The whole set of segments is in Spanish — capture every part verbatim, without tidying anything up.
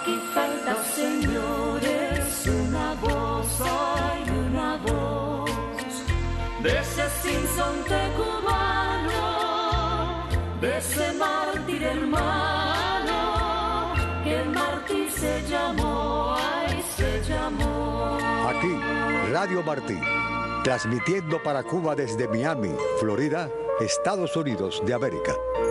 Aquí falta, señores, una voz, hay una voz de ese sinsonte cubano, de ese mártir hermano, que el mártir se llamó, ay, se llamó. Aquí, Radio Martí, transmitiendo para Cuba desde Miami, Florida, Estados Unidos de América.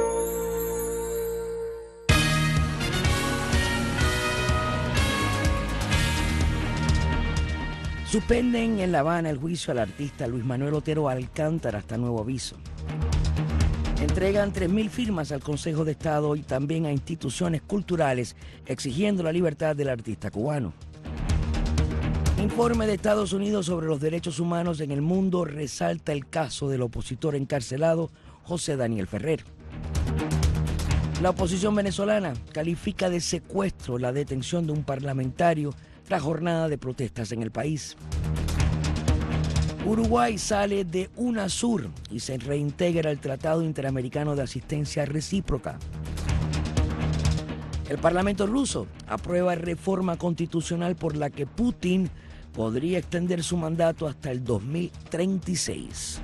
Suspenden en La Habana el juicio al artista Luis Manuel Otero Alcántara hasta nuevo aviso. Entregan tres mil firmas al Consejo de Estado y también a instituciones culturales exigiendo la libertad del artista cubano. Informe de Estados Unidos sobre los derechos humanos en el mundo resalta el caso del opositor encarcelado José Daniel Ferrer. La oposición venezolana califica de secuestro la detención de un parlamentario tras jornada de protestas en el país. Uruguay sale de UNASUR y se reintegra al Tratado Interamericano de Asistencia Recíproca. El Parlamento ruso aprueba reforma constitucional por la que Putin podría extender su mandato hasta el dos mil treinta y seis.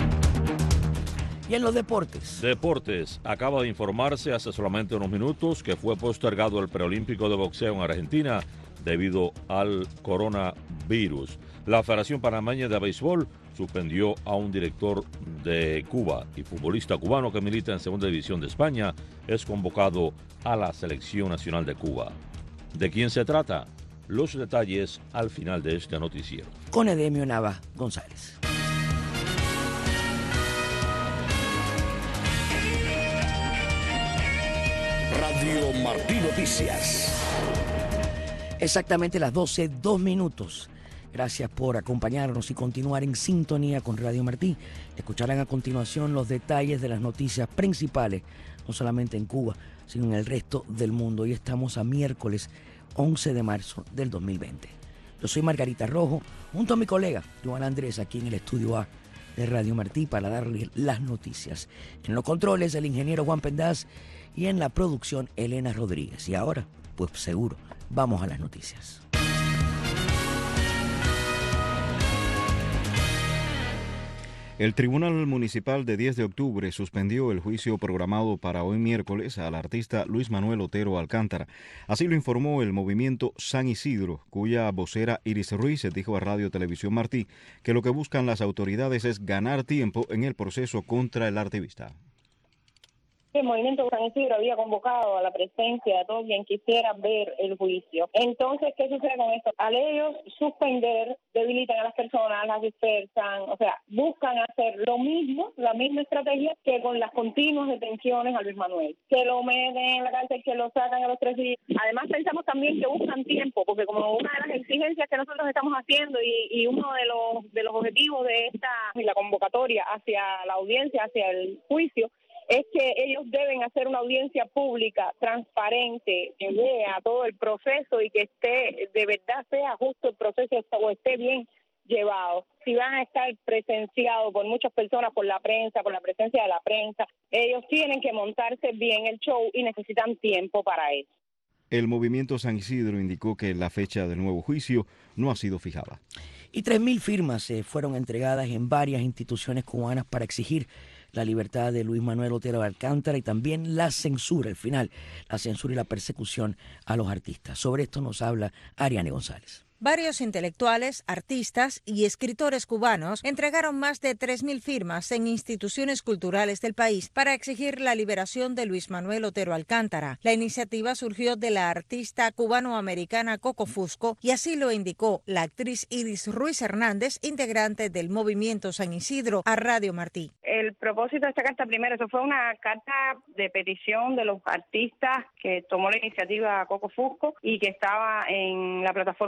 Y en los deportes. Deportes. Acaba de informarse hace solamente unos minutos que fue postergado el preolímpico de boxeo en Argentina debido al coronavirus. La Federación Panameña de Béisbol suspendió a un director de Cuba y futbolista cubano que milita en Segunda División de España. Es convocado a la Selección Nacional de Cuba. ¿De quién se trata? Los detalles al final de este noticiero. Con Edemio Nava González. Radio Martí Noticias. Exactamente las doce, dos minutos. Gracias por acompañarnos y continuar en sintonía con Radio Martí. Escucharán a continuación los detalles de las noticias principales, no solamente en Cuba, sino en el resto del mundo. Hoy estamos a miércoles once de marzo del dos mil veinte. Yo soy Margarita Rojo, junto a mi colega Joan Andrés, aquí en el estudio A de Radio Martí para darles las noticias. En los controles, el ingeniero Juan Pendaz y en la producción, Elena Rodríguez. Y ahora, pues seguro, vamos a las noticias. El Tribunal Municipal de diez de octubre suspendió el juicio programado para hoy miércoles al artista Luis Manuel Otero Alcántara. Así lo informó el movimiento San Isidro, cuya vocera Iris Ruiz dijo a Radio Televisión Martí que lo que buscan las autoridades es ganar tiempo en el proceso contra el artista. El movimiento San Isidro había convocado a la presencia de todo quien quisiera ver el juicio. Entonces, ¿qué sucede con esto? Al ellos suspender, debilitan a las personas, las dispersan, o sea, buscan hacer lo mismo, la misma estrategia que con las continuas detenciones a Luis Manuel. Que lo meten en la cárcel, que lo sacan a los tres días. Además, pensamos también que buscan tiempo, porque como una de las exigencias que nosotros estamos haciendo y, y uno de los, de los objetivos de esta, y la convocatoria hacia la audiencia, hacia el juicio, es que ellos deben hacer una audiencia pública, transparente, que vea todo el proceso y que esté, de verdad sea justo el proceso o esté bien llevado. Si van a estar presenciados por muchas personas, por la prensa, por la presencia de la prensa, ellos tienen que montarse bien el show y necesitan tiempo para eso. El movimiento San Isidro indicó que la fecha del nuevo juicio no ha sido fijada. Y tres mil firmas eh, fueron entregadas en varias instituciones cubanas para exigir la libertad de Luis Manuel Otero Alcántara y también la censura, al final, la censura y la persecución a los artistas. Sobre esto nos habla Ariane González. Varios intelectuales, artistas y escritores cubanos entregaron más de tres mil firmas en instituciones culturales del país para exigir la liberación de Luis Manuel Otero Alcántara. La iniciativa surgió de la artista cubano-americana Coco Fusco y así lo indicó la actriz Iris Ruiz Hernández, integrante del movimiento San Isidro, a Radio Martí. El propósito de esta carta, primero, eso fue una carta de petición de los artistas que tomó la iniciativa Coco Fusco y que estaba en la plataforma A B A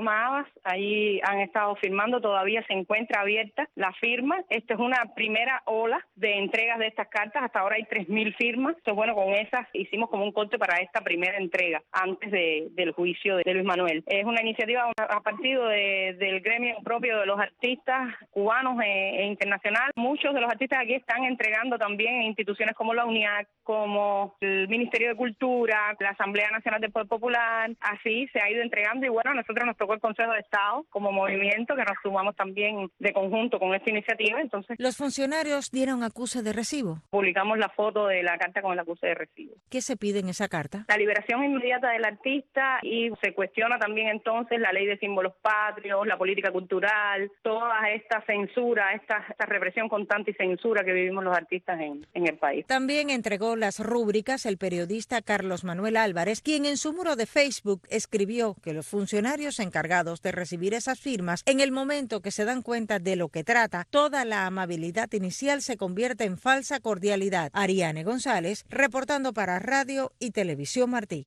artistas, ahí han estado firmando, todavía se encuentra abierta la firma. Esta es una primera ola de entregas de estas cartas, hasta ahora hay tres mil firmas. Entonces, bueno, con esas hicimos como un corte para esta primera entrega, antes de, del juicio de Luis Manuel. Es una iniciativa a partir de, del gremio propio de los artistas cubanos e, e internacional. Muchos de los artistas aquí están entregando también en instituciones como la UNIAC, como el Ministerio de Cultura, la Asamblea Nacional del Poder Popular. Así se ha ido entregando y bueno, a nosotros nos tocó el Consejo de Estado como movimiento, que nos sumamos también de conjunto con esta iniciativa. Entonces, los funcionarios dieron acuse de recibo. Publicamos la foto de la carta con el acuse de recibo. ¿Qué se pide en esa carta? La liberación inmediata del artista, y se cuestiona también entonces la ley de símbolos patrios, la política cultural, toda esta censura, esta, esta represión constante y censura que vivimos los artistas en, en el país. También entregó las rúbricas el periodista Carlos Manuel Álvarez, quien en su muro de Facebook escribió que los funcionarios encargados de recibir esas firmas, en el momento que se dan cuenta de lo que trata, toda la amabilidad inicial se convierte en falsa cordialidad. Ariane González, reportando para Radio y Televisión Martí.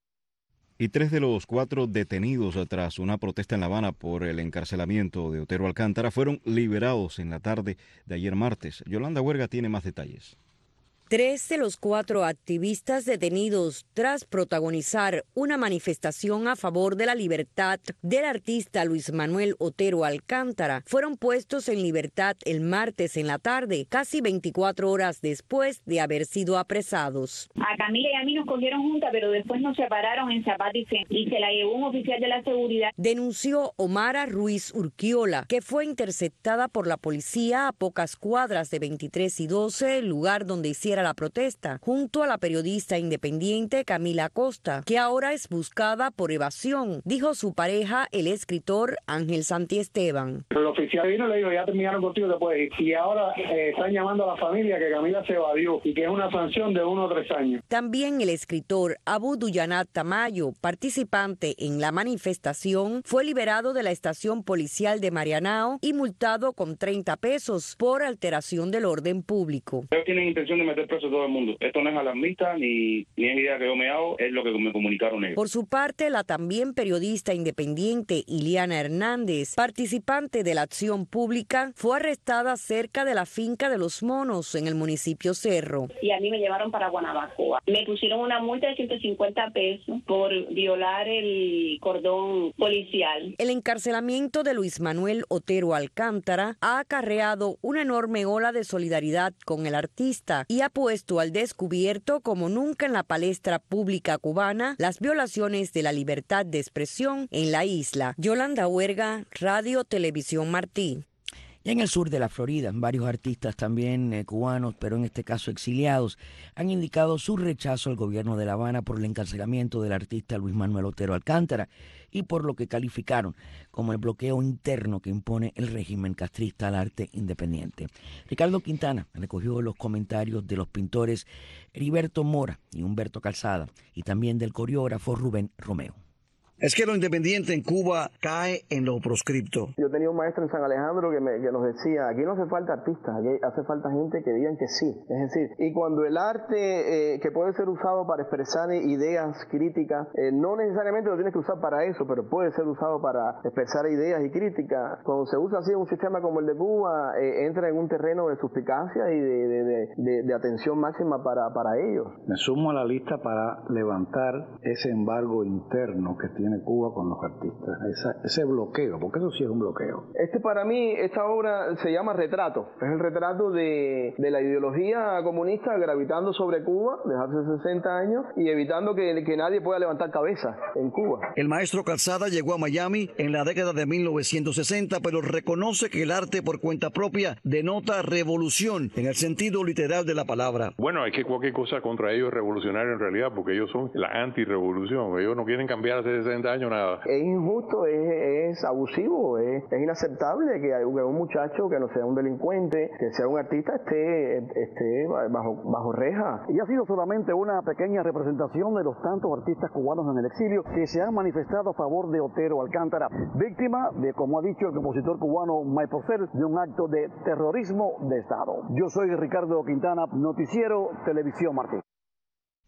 Y tres de los cuatro detenidos tras una protesta en La Habana por el encarcelamiento de Otero Alcántara fueron liberados en la tarde de ayer martes. Yolanda Huerga tiene más detalles. Tres de los cuatro activistas detenidos tras protagonizar una manifestación a favor de la libertad del artista Luis Manuel Otero Alcántara fueron puestos en libertad el martes en la tarde, casi veinticuatro horas después de haber sido apresados. A Camila y a mí nos cogieron juntas, pero después nos separaron en Zapata y Centro y se la llevó un oficial de la seguridad. Denunció Omara Ruiz Urquiola, que fue interceptada por la policía a pocas cuadras de veintitrés y doce, el lugar donde hicieron la protesta, junto a la periodista independiente Camila Acosta, que ahora es buscada por evasión, dijo su pareja, el escritor Ángel Santiesteban. El oficial vino y le dijo, ya terminaron contigo, te puedes ir. Y ahora eh, están llamando a la familia que Camila se evadió y que es una sanción de uno o tres años. También el escritor Abu Duyanat Tamayo, participante en la manifestación, fue liberado de la estación policial de Marianao y multado con treinta pesos por alteración del orden público. Ellos tienen intención de meter preso a todo el mundo. Esto no es alarmista ni, ni es idea que yo me hago, es lo que me comunicaron ellos. Por su parte, la también periodista independiente Iliana Hernández, participante de la acción pública, fue arrestada cerca de la finca de Los Monos en el municipio Cerro. Y a mí me llevaron para Guanabacoa. Me pusieron una multa de ciento cincuenta pesos por violar el cordón policial. El encarcelamiento de Luis Manuel Otero Alcántara ha acarreado una enorme ola de solidaridad con el artista y ha puesto al descubierto como nunca en la palestra pública cubana las violaciones de la libertad de expresión en la isla. Yolanda Huerga, Radio Televisión Martí. Y en el sur de la Florida, varios artistas también eh, cubanos, pero en este caso exiliados, han indicado su rechazo al gobierno de La Habana por el encarcelamiento del artista Luis Manuel Otero Alcántara y por lo que calificaron como el bloqueo interno que impone el régimen castrista al arte independiente. Ricardo Quintana recogió los comentarios de los pintores Heriberto Mora y Humberto Calzada y también del coreógrafo Rubén Romeo. Es que lo independiente en Cuba cae en lo proscripto. Yo tenía un maestro en San Alejandro que, me, que nos decía, aquí no hace falta artistas, aquí hace falta gente que digan que sí. Es decir, y cuando el arte eh, que puede ser usado para expresar ideas críticas, eh, no necesariamente lo tienes que usar para eso, pero puede ser usado para expresar ideas y críticas. Cuando se usa así en un sistema como el de Cuba, eh, entra en un terreno de suspicacia y de, de, de, de, de atención máxima para, para ellos. Me sumo a la lista para levantar ese embargo interno que tiene tiene Cuba con los artistas, esa, ese bloqueo, porque eso sí es un bloqueo. Este para mí, esta obra se llama Retrato, es el retrato de, de la ideología comunista gravitando sobre Cuba desde hace sesenta años y evitando que, que nadie pueda levantar cabeza en Cuba. El maestro Calzada llegó a Miami en la década de mil novecientos sesenta, pero reconoce que el arte por cuenta propia denota revolución en el sentido literal de la palabra. Bueno, es que cualquier cosa contra ellos es revolucionario en realidad, porque ellos son la antirrevolución, ellos no quieren cambiar hace sesenta años nada. Es injusto, es, es abusivo, es, es inaceptable que un muchacho que no sea un delincuente, que sea un artista, esté, esté bajo, bajo reja. Y ha sido solamente una pequeña representación de los tantos artistas cubanos en el exilio que se han manifestado a favor de Otero Alcántara, víctima de, como ha dicho el compositor cubano May Porcel, de un acto de terrorismo de Estado. Yo soy Ricardo Quintana, Noticiero Televisión Martí.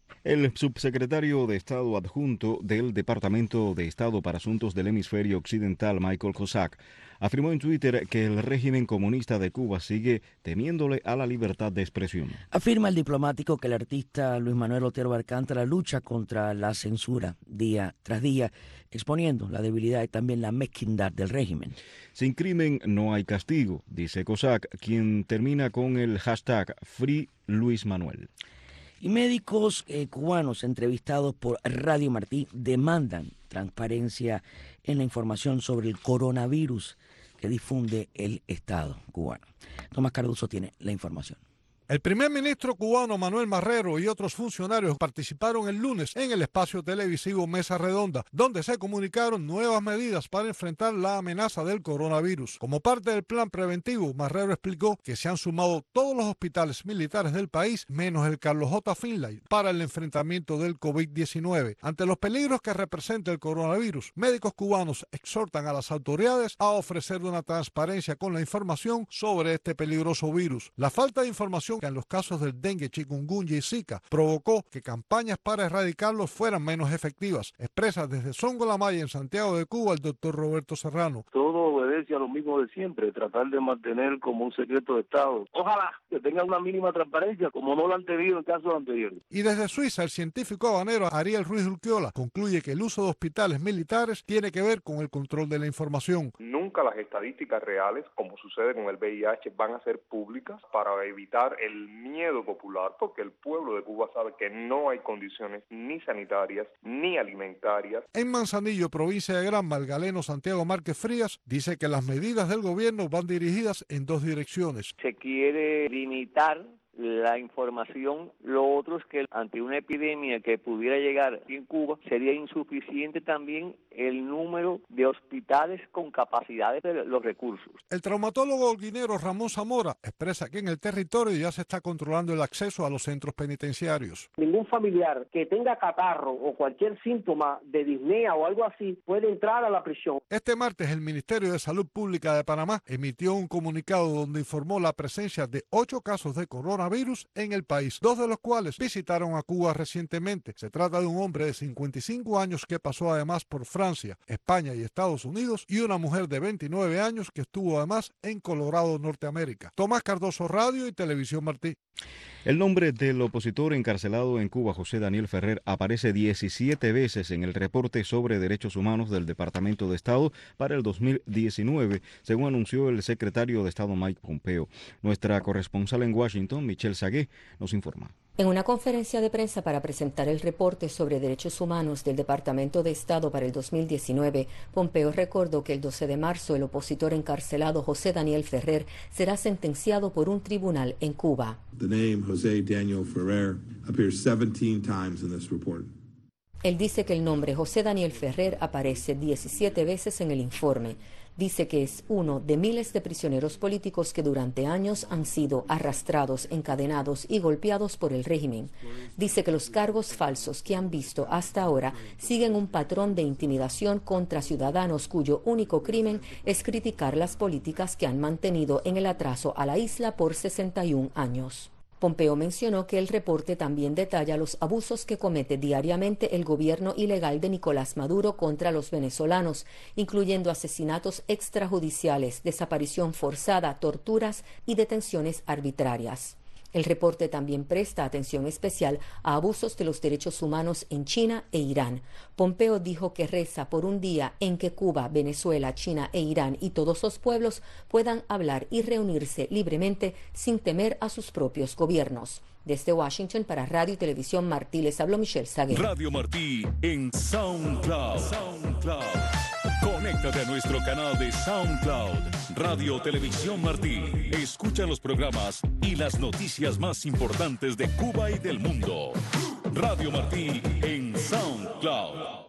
El subsecretario de Estado adjunto del Departamento de Estado para Asuntos del Hemisferio Occidental, Michael Cossack, afirmó en Twitter que el régimen comunista de Cuba sigue temiéndole a la libertad de expresión. Afirma el diplomático que el artista Luis Manuel Otero Alcántara lucha contra la censura día tras día, exponiendo la debilidad y también la mezquindad del régimen. Sin crimen no hay castigo, dice Cossack, quien termina con el hashtag Free Luis Manuel. Y médicos eh, cubanos entrevistados por Radio Martí demandan transparencia en la información sobre el coronavirus que difunde el Estado cubano. Tomás Cardoso tiene la información. El primer ministro cubano Manuel Marrero y otros funcionarios participaron el lunes en el espacio televisivo Mesa Redonda, donde se comunicaron nuevas medidas para enfrentar la amenaza del coronavirus. Como parte del plan preventivo, Marrero explicó que se han sumado todos los hospitales militares del país, menos el Carlos J. Finlay, para el enfrentamiento del COVID diecinueve. Ante los peligros que representa el coronavirus, médicos cubanos exhortan a las autoridades a ofrecer una transparencia con la información sobre este peligroso virus. La falta de información que en los casos del dengue, chikungunya y zika provocó que campañas para erradicarlos fueran menos efectivas. Expresa desde Songo La Maya en Santiago de Cuba el doctor Roberto Serrano. Todo obedece a lo mismo de siempre, tratar de mantener como un secreto de Estado. Ojalá que tenga una mínima transparencia, como no lo han tenido en casos anteriores. Y desde Suiza, el científico habanero Ariel Ruiz Urquiola concluye que el uso de hospitales militares tiene que ver con el control de la información. Nunca las estadísticas reales, como sucede con el V I H, van a ser públicas para evitar el miedo popular, porque el pueblo de Cuba sabe que no hay condiciones ni sanitarias ni alimentarias. En Manzanillo, provincia de Granma, el galeno Santiago Márquez Frías dice que las medidas del gobierno van dirigidas en dos direcciones. Se quiere limitar la información. Lo otro es que ante una epidemia que pudiera llegar aquí en Cuba, sería insuficiente también el número de hospitales con capacidades de los recursos. El traumatólogo holguinero Ramón Zamora expresa que en el territorio ya se está controlando el acceso a los centros penitenciarios. Ningún familiar que tenga catarro o cualquier síntoma de disnea o algo así puede entrar a la prisión. Este martes el Ministerio de Salud Pública de Panamá emitió un comunicado donde informó la presencia de ocho casos de coronavirus virus en el país, dos de los cuales visitaron a Cuba recientemente. Se trata de un hombre de cincuenta y cinco años que pasó además por Francia, España y Estados Unidos, y una mujer de veintinueve años que estuvo además en Colorado, Norteamérica. Tomás Cardoso, Radio y Televisión Martí. El nombre del opositor encarcelado en Cuba, José Daniel Ferrer, aparece diecisiete veces en el reporte sobre derechos humanos del Departamento de Estado para el dos mil diecinueve, según anunció el secretario de Estado Mike Pompeo. Nuestra corresponsal en Washington, Michelle Sagué, nos informa. En una conferencia de prensa para presentar el reporte sobre derechos humanos del Departamento de Estado para el dos mil diecinueve, Pompeo recordó que el doce de marzo el opositor encarcelado José Daniel Ferrer será sentenciado por un tribunal en Cuba. The name José Daniel Ferrer appears seventeen times in this report. Él dice que el nombre José Daniel Ferrer aparece diecisiete veces en el informe. Dice que es uno de miles de prisioneros políticos que durante años han sido arrastrados, encadenados y golpeados por el régimen. Dice que los cargos falsos que han visto hasta ahora siguen un patrón de intimidación contra ciudadanos cuyo único crimen es criticar las políticas que han mantenido en el atraso a la isla por sesenta y un años. Pompeo mencionó que el reporte también detalla los abusos que comete diariamente el gobierno ilegal de Nicolás Maduro contra los venezolanos, incluyendo asesinatos extrajudiciales, desaparición forzada, torturas y detenciones arbitrarias. El reporte también presta atención especial a abusos de los derechos humanos en China e Irán. Pompeo dijo que reza por un día en que Cuba, Venezuela, China e Irán y todos los pueblos puedan hablar y reunirse libremente sin temer a sus propios gobiernos. Desde Washington para Radio y Televisión Martí les habló Michelle Sagué. Radio Martí en SoundCloud. SoundCloud. Conéctate a nuestro canal de SoundCloud, Radio Televisión Martí. Escucha los programas y las noticias más importantes de Cuba y del mundo. Radio Martí en SoundCloud.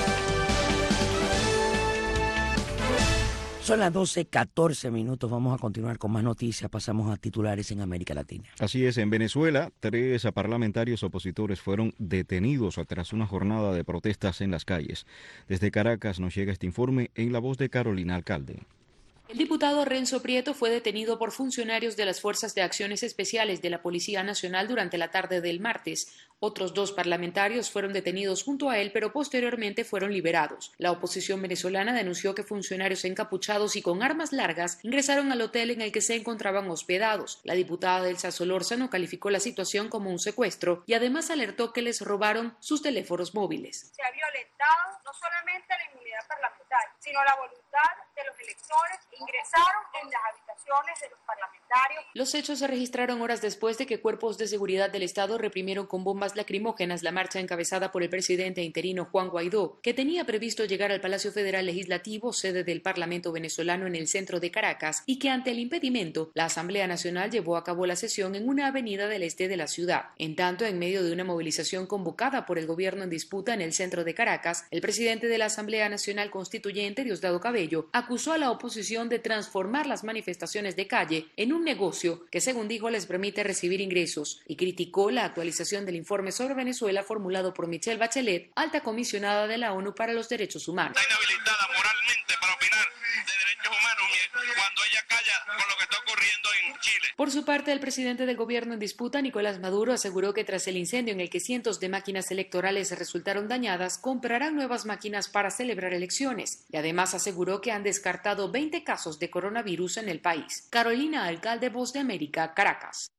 Son las doce catorce minutos. Vamos a continuar con más noticias. Pasamos a titulares en América Latina. Así es, en Venezuela, tres parlamentarios opositores fueron detenidos tras una jornada de protestas en las calles. Desde Caracas nos llega este informe en la voz de Carolina Alcalde. El diputado Renzo Prieto fue detenido por funcionarios de las Fuerzas de Acciones Especiales de la Policía Nacional durante la tarde del martes. Otros dos parlamentarios fueron detenidos junto a él, pero posteriormente fueron liberados. La oposición venezolana denunció que funcionarios encapuchados y con armas largas ingresaron al hotel en el que se encontraban hospedados. La diputada Elsa Solórzano calificó la situación como un secuestro y además alertó que les robaron sus teléfonos móviles. Se ha violentado no solamente la inmunidad parlamentaria, sino la voluntad de los electores. Ingresaron en las habitaciones de los parlamentarios. Los hechos se registraron horas después de que cuerpos de seguridad del Estado reprimieron con bombas lacrimógenas la marcha encabezada por el presidente interino Juan Guaidó, que tenía previsto llegar al Palacio Federal Legislativo, sede del Parlamento venezolano en el centro de Caracas, y que ante el impedimento, la Asamblea Nacional llevó a cabo la sesión en una avenida del este de la ciudad. En tanto, en medio de una movilización convocada por el gobierno en disputa en el centro de Caracas, el presidente de la Asamblea Nacional Constituyente, Diosdado Cabello, acusó a la oposición de transformar las manifestaciones de calle en un negocio que, según dijo, les permite recibir ingresos, y criticó la actualización del informe sobre Venezuela formulado por Michelle Bachelet, alta comisionada de la ONU para los Derechos Humanos. Está inhabilitada moralmente para opinar de derechos humanos cuando ella calla con lo que está ocurriendo en Chile. Por su parte, el presidente del gobierno en disputa, Nicolás Maduro, aseguró que tras el incendio en el que cientos de máquinas electorales resultaron dañadas, comprarán nuevas máquinas para celebrar elecciones, y además aseguró que han descartado veinte casos de coronavirus en el país. Carolina Alcalde, Voz de América, Caracas.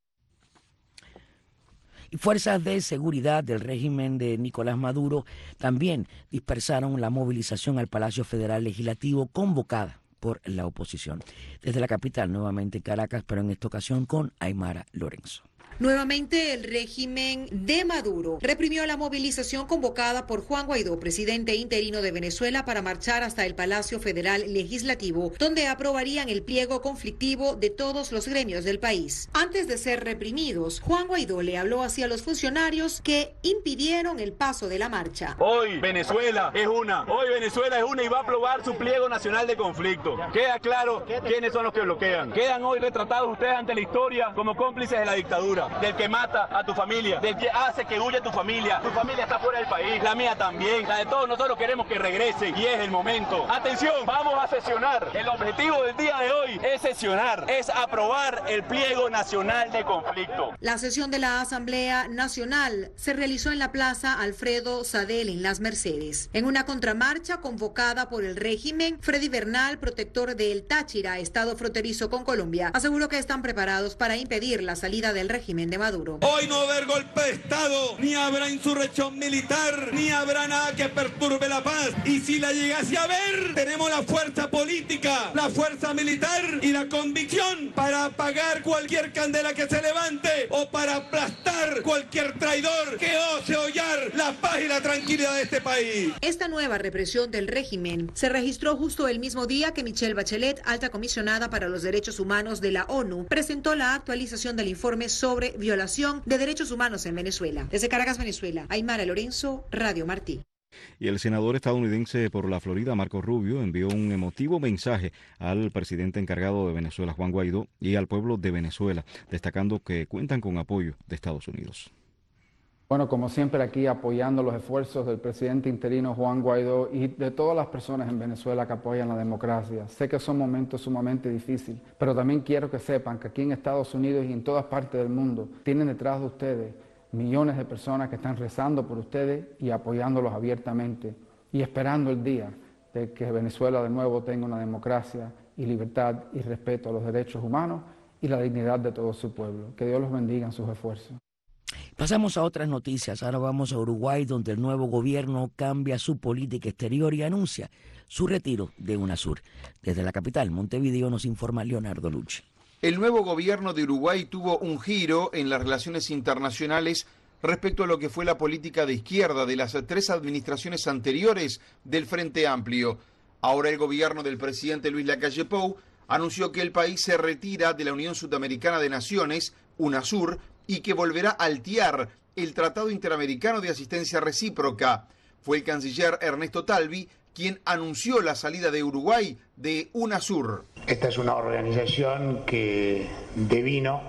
Y fuerzas de seguridad del régimen de Nicolás Maduro también dispersaron la movilización al Palacio Federal Legislativo convocada por la oposición. Desde la capital, nuevamente Caracas, pero en esta ocasión con Aymara Lorenzo. Nuevamente, el régimen de Maduro reprimió la movilización convocada por Juan Guaidó, presidente interino de Venezuela, para marchar hasta el Palacio Federal Legislativo, donde aprobarían el pliego conflictivo de todos los gremios del país. Antes de ser reprimidos, Juan Guaidó le habló hacia los funcionarios que impidieron el paso de la marcha. Hoy Venezuela es una, hoy Venezuela es una y va a aprobar su pliego nacional de conflicto. Queda claro quiénes son los que bloquean. Quedan hoy retratados ustedes ante la historia como cómplices de la dictadura, del que mata a tu familia, del que hace que huya tu familia. Tu familia está fuera del país, la mía también, la de todos nosotros queremos que regresen y es el momento. Atención, vamos a sesionar. El objetivo del día de hoy es sesionar, es aprobar el pliego nacional de conflicto. La sesión de la Asamblea Nacional se realizó en la Plaza Alfredo Sadel en Las Mercedes. En una contramarcha convocada por el régimen, Freddy Bernal, protector del Táchira, estado fronterizo con Colombia, aseguró que están preparados para impedir la salida del régimen de Maduro. Hoy no va a haber golpe de Estado, ni habrá insurrección militar, ni habrá nada que perturbe la paz. Y si la llegase a ver, tenemos la fuerza política, la fuerza militar y la convicción para apagar cualquier candela que se levante o para aplastar cualquier traidor que ose hollar la paz y la tranquilidad de este país. Esta nueva represión del régimen se registró justo el mismo día que Michelle Bachelet, alta comisionada para los derechos humanos de la ONU, presentó la actualización del informe sobre violación de derechos humanos en Venezuela. Desde Caracas, Venezuela, Aymara Lorenzo, Radio Martí. Y el senador estadounidense por la Florida, Marco Rubio, envió un emotivo mensaje al presidente encargado de Venezuela, Juan Guaidó, y al pueblo de Venezuela, destacando que cuentan con apoyo de Estados Unidos. Bueno, como siempre aquí apoyando los esfuerzos del presidente interino Juan Guaidó y de todas las personas en Venezuela que apoyan la democracia. Sé que son momentos sumamente difíciles, pero también quiero que sepan que aquí en Estados Unidos y en todas partes del mundo tienen detrás de ustedes millones de personas que están rezando por ustedes y apoyándolos abiertamente y esperando el día de que Venezuela de nuevo tenga una democracia y libertad y respeto a los derechos humanos y la dignidad de todo su pueblo. Que Dios los bendiga en sus esfuerzos. Pasamos a otras noticias. Ahora vamos a Uruguay, donde el nuevo gobierno cambia su política exterior y anuncia su retiro de UNASUR. Desde la capital, Montevideo, nos informa Leonardo Lucci. El nuevo gobierno de Uruguay tuvo un giro en las relaciones internacionales respecto a lo que fue la política de izquierda de las tres administraciones anteriores del Frente Amplio. Ahora el gobierno del presidente Luis Lacalle Pou anunció que el país se retira de la Unión Sudamericana de Naciones, UNASUR, y que volverá a altear el Tratado Interamericano de Asistencia Recíproca. Fue el canciller Ernesto Talvi quien anunció la salida de Uruguay de UNASUR. Esta es una organización que devino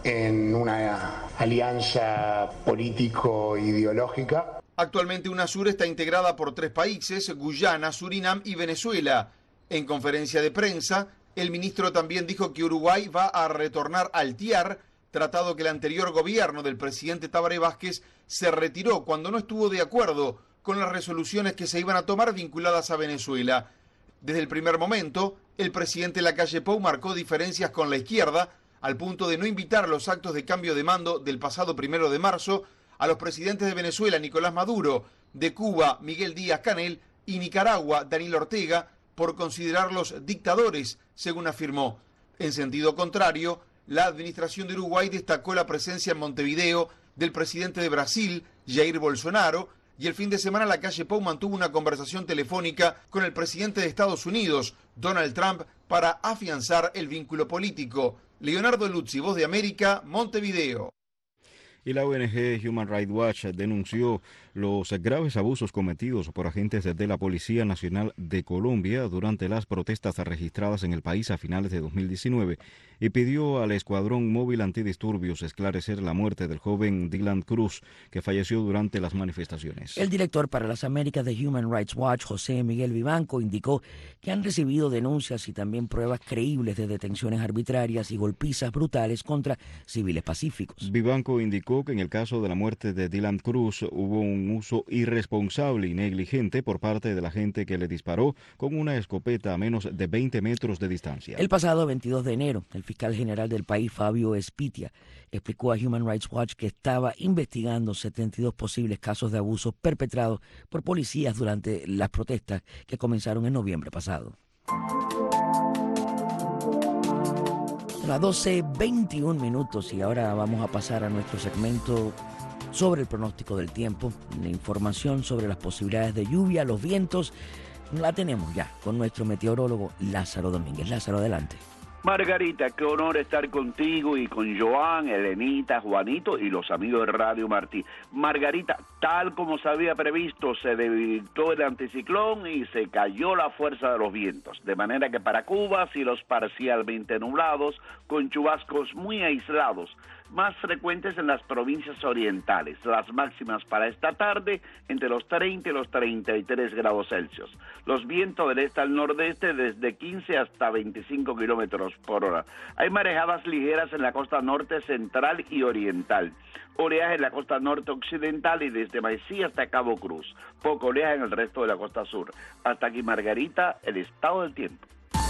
en una alianza político-ideológica. Actualmente UNASUR está integrada por tres países, Guyana, Surinam y Venezuela. En conferencia de prensa, el ministro también dijo que Uruguay va a retornar al T I A R tratado que el anterior gobierno del presidente Tabaré Vázquez se retiró cuando no estuvo de acuerdo con las resoluciones que se iban a tomar vinculadas a Venezuela. Desde el primer momento, el presidente Lacalle Pou marcó diferencias con la izquierda, al punto de no invitar a los actos de cambio de mando del pasado primero de marzo a los presidentes de Venezuela, Nicolás Maduro, de Cuba, Miguel Díaz-Canel, y Nicaragua, Daniel Ortega, por considerarlos dictadores, según afirmó. En sentido contrario, la administración de Uruguay destacó la presencia en Montevideo del presidente de Brasil, Jair Bolsonaro, y el fin de semana Lacalle Pou mantuvo una conversación telefónica con el presidente de Estados Unidos, Donald Trump, para afianzar el vínculo político. Leonardo Luzzi, Voz de América, Montevideo. Y la O N G Human Rights Watch denunció los graves abusos cometidos por agentes de la Policía Nacional de Colombia durante las protestas registradas en el país a finales de dos mil diecinueve y pidió al Escuadrón Móvil Antidisturbios esclarecer la muerte del joven Dylan Cruz, que falleció durante las manifestaciones. El director para las Américas de Human Rights Watch, José Miguel Vivanco, indicó que han recibido denuncias y también pruebas creíbles de detenciones arbitrarias y golpizas brutales contra civiles pacíficos. Vivanco indicó que en el caso de la muerte de Dylan Cruz hubo un uso irresponsable y negligente por parte de la gente que le disparó con una escopeta a menos de veinte metros de distancia. El pasado veintidós de enero, el fiscal general del país, Fabio Espitia, explicó a Human Rights Watch que estaba investigando setenta y dos posibles casos de abusos perpetrados por policías durante las protestas que comenzaron en noviembre pasado. A las doce veintiún minutos y ahora vamos a pasar a nuestro segmento sobre el pronóstico del tiempo, la información sobre las posibilidades de lluvia, los vientos, la tenemos ya con nuestro meteorólogo Lázaro Domínguez. Lázaro, adelante. Margarita, qué honor estar contigo y con Joan, Elenita, Juanito y los amigos de Radio Martí. Margarita, tal como se había previsto, se debilitó el anticiclón y se cayó la fuerza de los vientos, de manera que para Cuba, cielos parcialmente nublados, con chubascos muy aislados, más frecuentes en las provincias orientales. Las máximas para esta tarde entre los treinta y los treinta y tres grados Celsius. Los vientos del este al nordeste desde quince hasta veinticinco kilómetros por hora. Hay marejadas ligeras en la costa norte central y oriental. Oleaje en la costa norte occidental y desde Maicí hasta Cabo Cruz. Poco oleaje en el resto de la costa sur. Hasta aquí, Margarita, el estado del tiempo.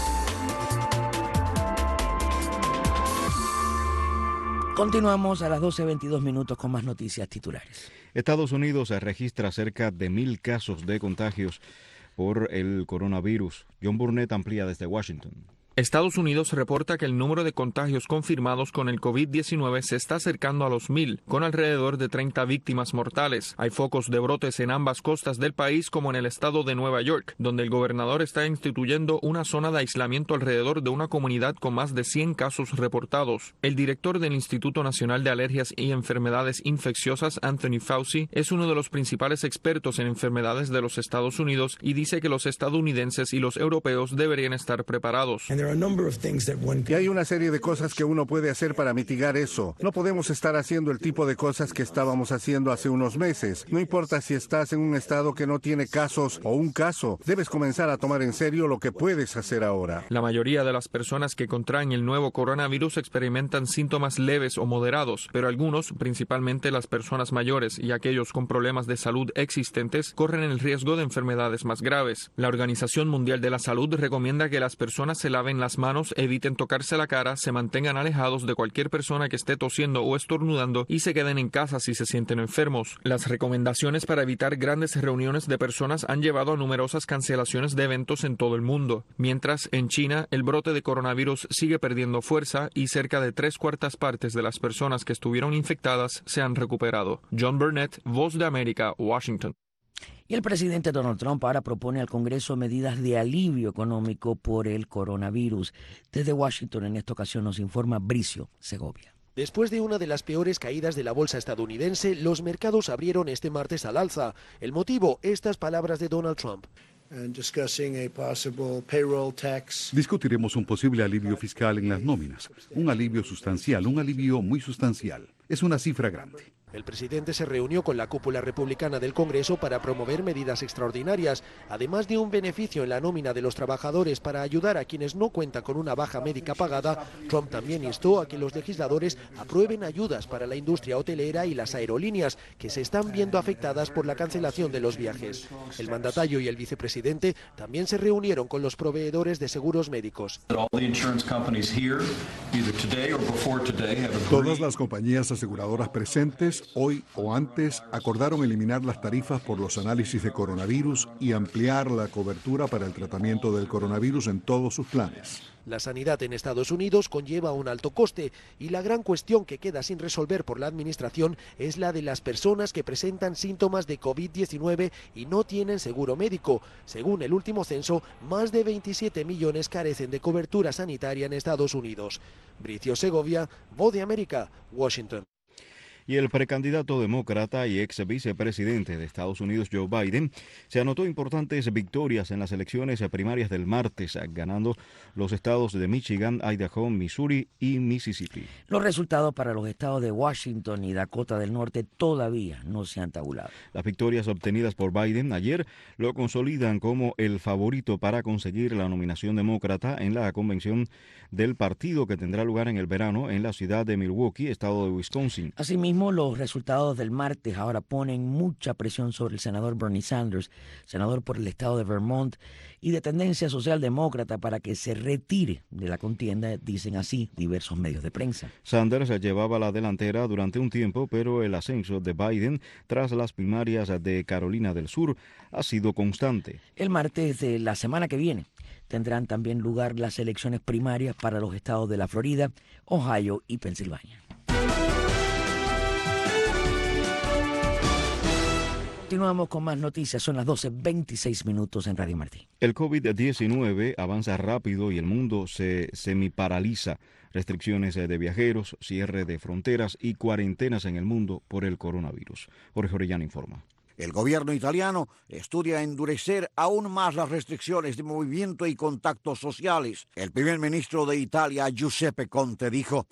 Continuamos a las doce veintidós minutos con más noticias titulares. Estados Unidos registra cerca de mil casos de contagios por el coronavirus. John Burnett amplía desde Washington. Estados Unidos reporta que el número de contagios confirmados con el COVID diecinueve se está acercando a los mil, con alrededor de treinta víctimas mortales. Hay focos de brotes en ambas costas del país, como en el estado de Nueva York, donde el gobernador está instituyendo una zona de aislamiento alrededor de una comunidad con más de cien casos reportados. El director del Instituto Nacional de Alergias y Enfermedades Infecciosas, Anthony Fauci, es uno de los principales expertos en enfermedades de los Estados Unidos y dice que los estadounidenses y los europeos deberían estar preparados. Y hay una serie de cosas que uno puede hacer para mitigar eso. No podemos estar haciendo el tipo de cosas que estábamos haciendo hace unos meses. No importa si estás en un estado que no tiene casos o un caso, debes comenzar a tomar en serio lo que puedes hacer ahora. La mayoría de las personas que contraen el nuevo coronavirus experimentan síntomas leves o moderados, pero algunos, principalmente las personas mayores y aquellos con problemas de salud existentes, corren el riesgo de enfermedades más graves. La Organización Mundial de la Salud recomienda que las personas se laven las manos, eviten tocarse la cara, se mantengan alejados de cualquier persona que esté tosiendo o estornudando y se queden en casa si se sienten enfermos. Las recomendaciones para evitar grandes reuniones de personas han llevado a numerosas cancelaciones de eventos en todo el mundo. Mientras, en China, el brote de coronavirus sigue perdiendo fuerza y cerca de tres cuartas partes de las personas que estuvieron infectadas se han recuperado. John Burnett, Voz de América, Washington. Y el presidente Donald Trump ahora propone al Congreso medidas de alivio económico por el coronavirus. Desde Washington, en esta ocasión, nos informa Bricio Segovia. Después de una de las peores caídas de la bolsa estadounidense, los mercados abrieron este martes al alza. El motivo, estas palabras de Donald Trump. Discutiremos un posible alivio fiscal en las nóminas. Un alivio sustancial, un alivio muy sustancial. Es una cifra grande. El presidente se reunió con la cúpula republicana del Congreso para promover medidas extraordinarias, además de un beneficio en la nómina de los trabajadores para ayudar a quienes no cuentan con una baja médica pagada. Trump también instó a que los legisladores aprueben ayudas para la industria hotelera y las aerolíneas, que se están viendo afectadas por la cancelación de los viajes. El mandatario y el vicepresidente también se reunieron con los proveedores de seguros médicos. Todas las compañías aseguradoras presentes, hoy o antes, acordaron eliminar las tarifas por los análisis de coronavirus y ampliar la cobertura para el tratamiento del coronavirus en todos sus planes. La sanidad en Estados Unidos conlleva un alto coste y la gran cuestión que queda sin resolver por la administración es la de las personas que presentan síntomas de COVID diecinueve y no tienen seguro médico. Según el último censo, más de veintisiete millones carecen de cobertura sanitaria en Estados Unidos. Bricio Segovia, Voz de América, Washington. Y el precandidato demócrata y ex vicepresidente de Estados Unidos, Joe Biden, se anotó importantes victorias en las elecciones primarias del martes, ganando los estados de Michigan, Idaho, Missouri y Mississippi. Los resultados para los estados de Washington y Dakota del Norte todavía no se han tabulado. Las victorias obtenidas por Biden ayer lo consolidan como el favorito para conseguir la nominación demócrata en la convención del partido que tendrá lugar en el verano en la ciudad de Milwaukee, estado de Wisconsin. Asimismo, los resultados del martes ahora ponen mucha presión sobre el senador Bernie Sanders, senador por el estado de Vermont y de tendencia socialdemócrata, para que se retire de la contienda, dicen así diversos medios de prensa. Sanders llevaba la delantera durante un tiempo, pero el ascenso de Biden tras las primarias de Carolina del Sur ha sido constante. El martes de la semana que viene tendrán también lugar las elecciones primarias para los estados de la Florida, Ohio y Pensilvania. Continuamos con más noticias, son las doce veintiséis minutos en Radio Martí. El COVID diecinueve avanza rápido y el mundo se semiparaliza. Restricciones de viajeros, cierre de fronteras y cuarentenas en el mundo por el coronavirus. Jorge Orellana informa. El gobierno italiano estudia endurecer aún más las restricciones de movimiento y contactos sociales. El primer ministro de Italia, Giuseppe Conte, dijo: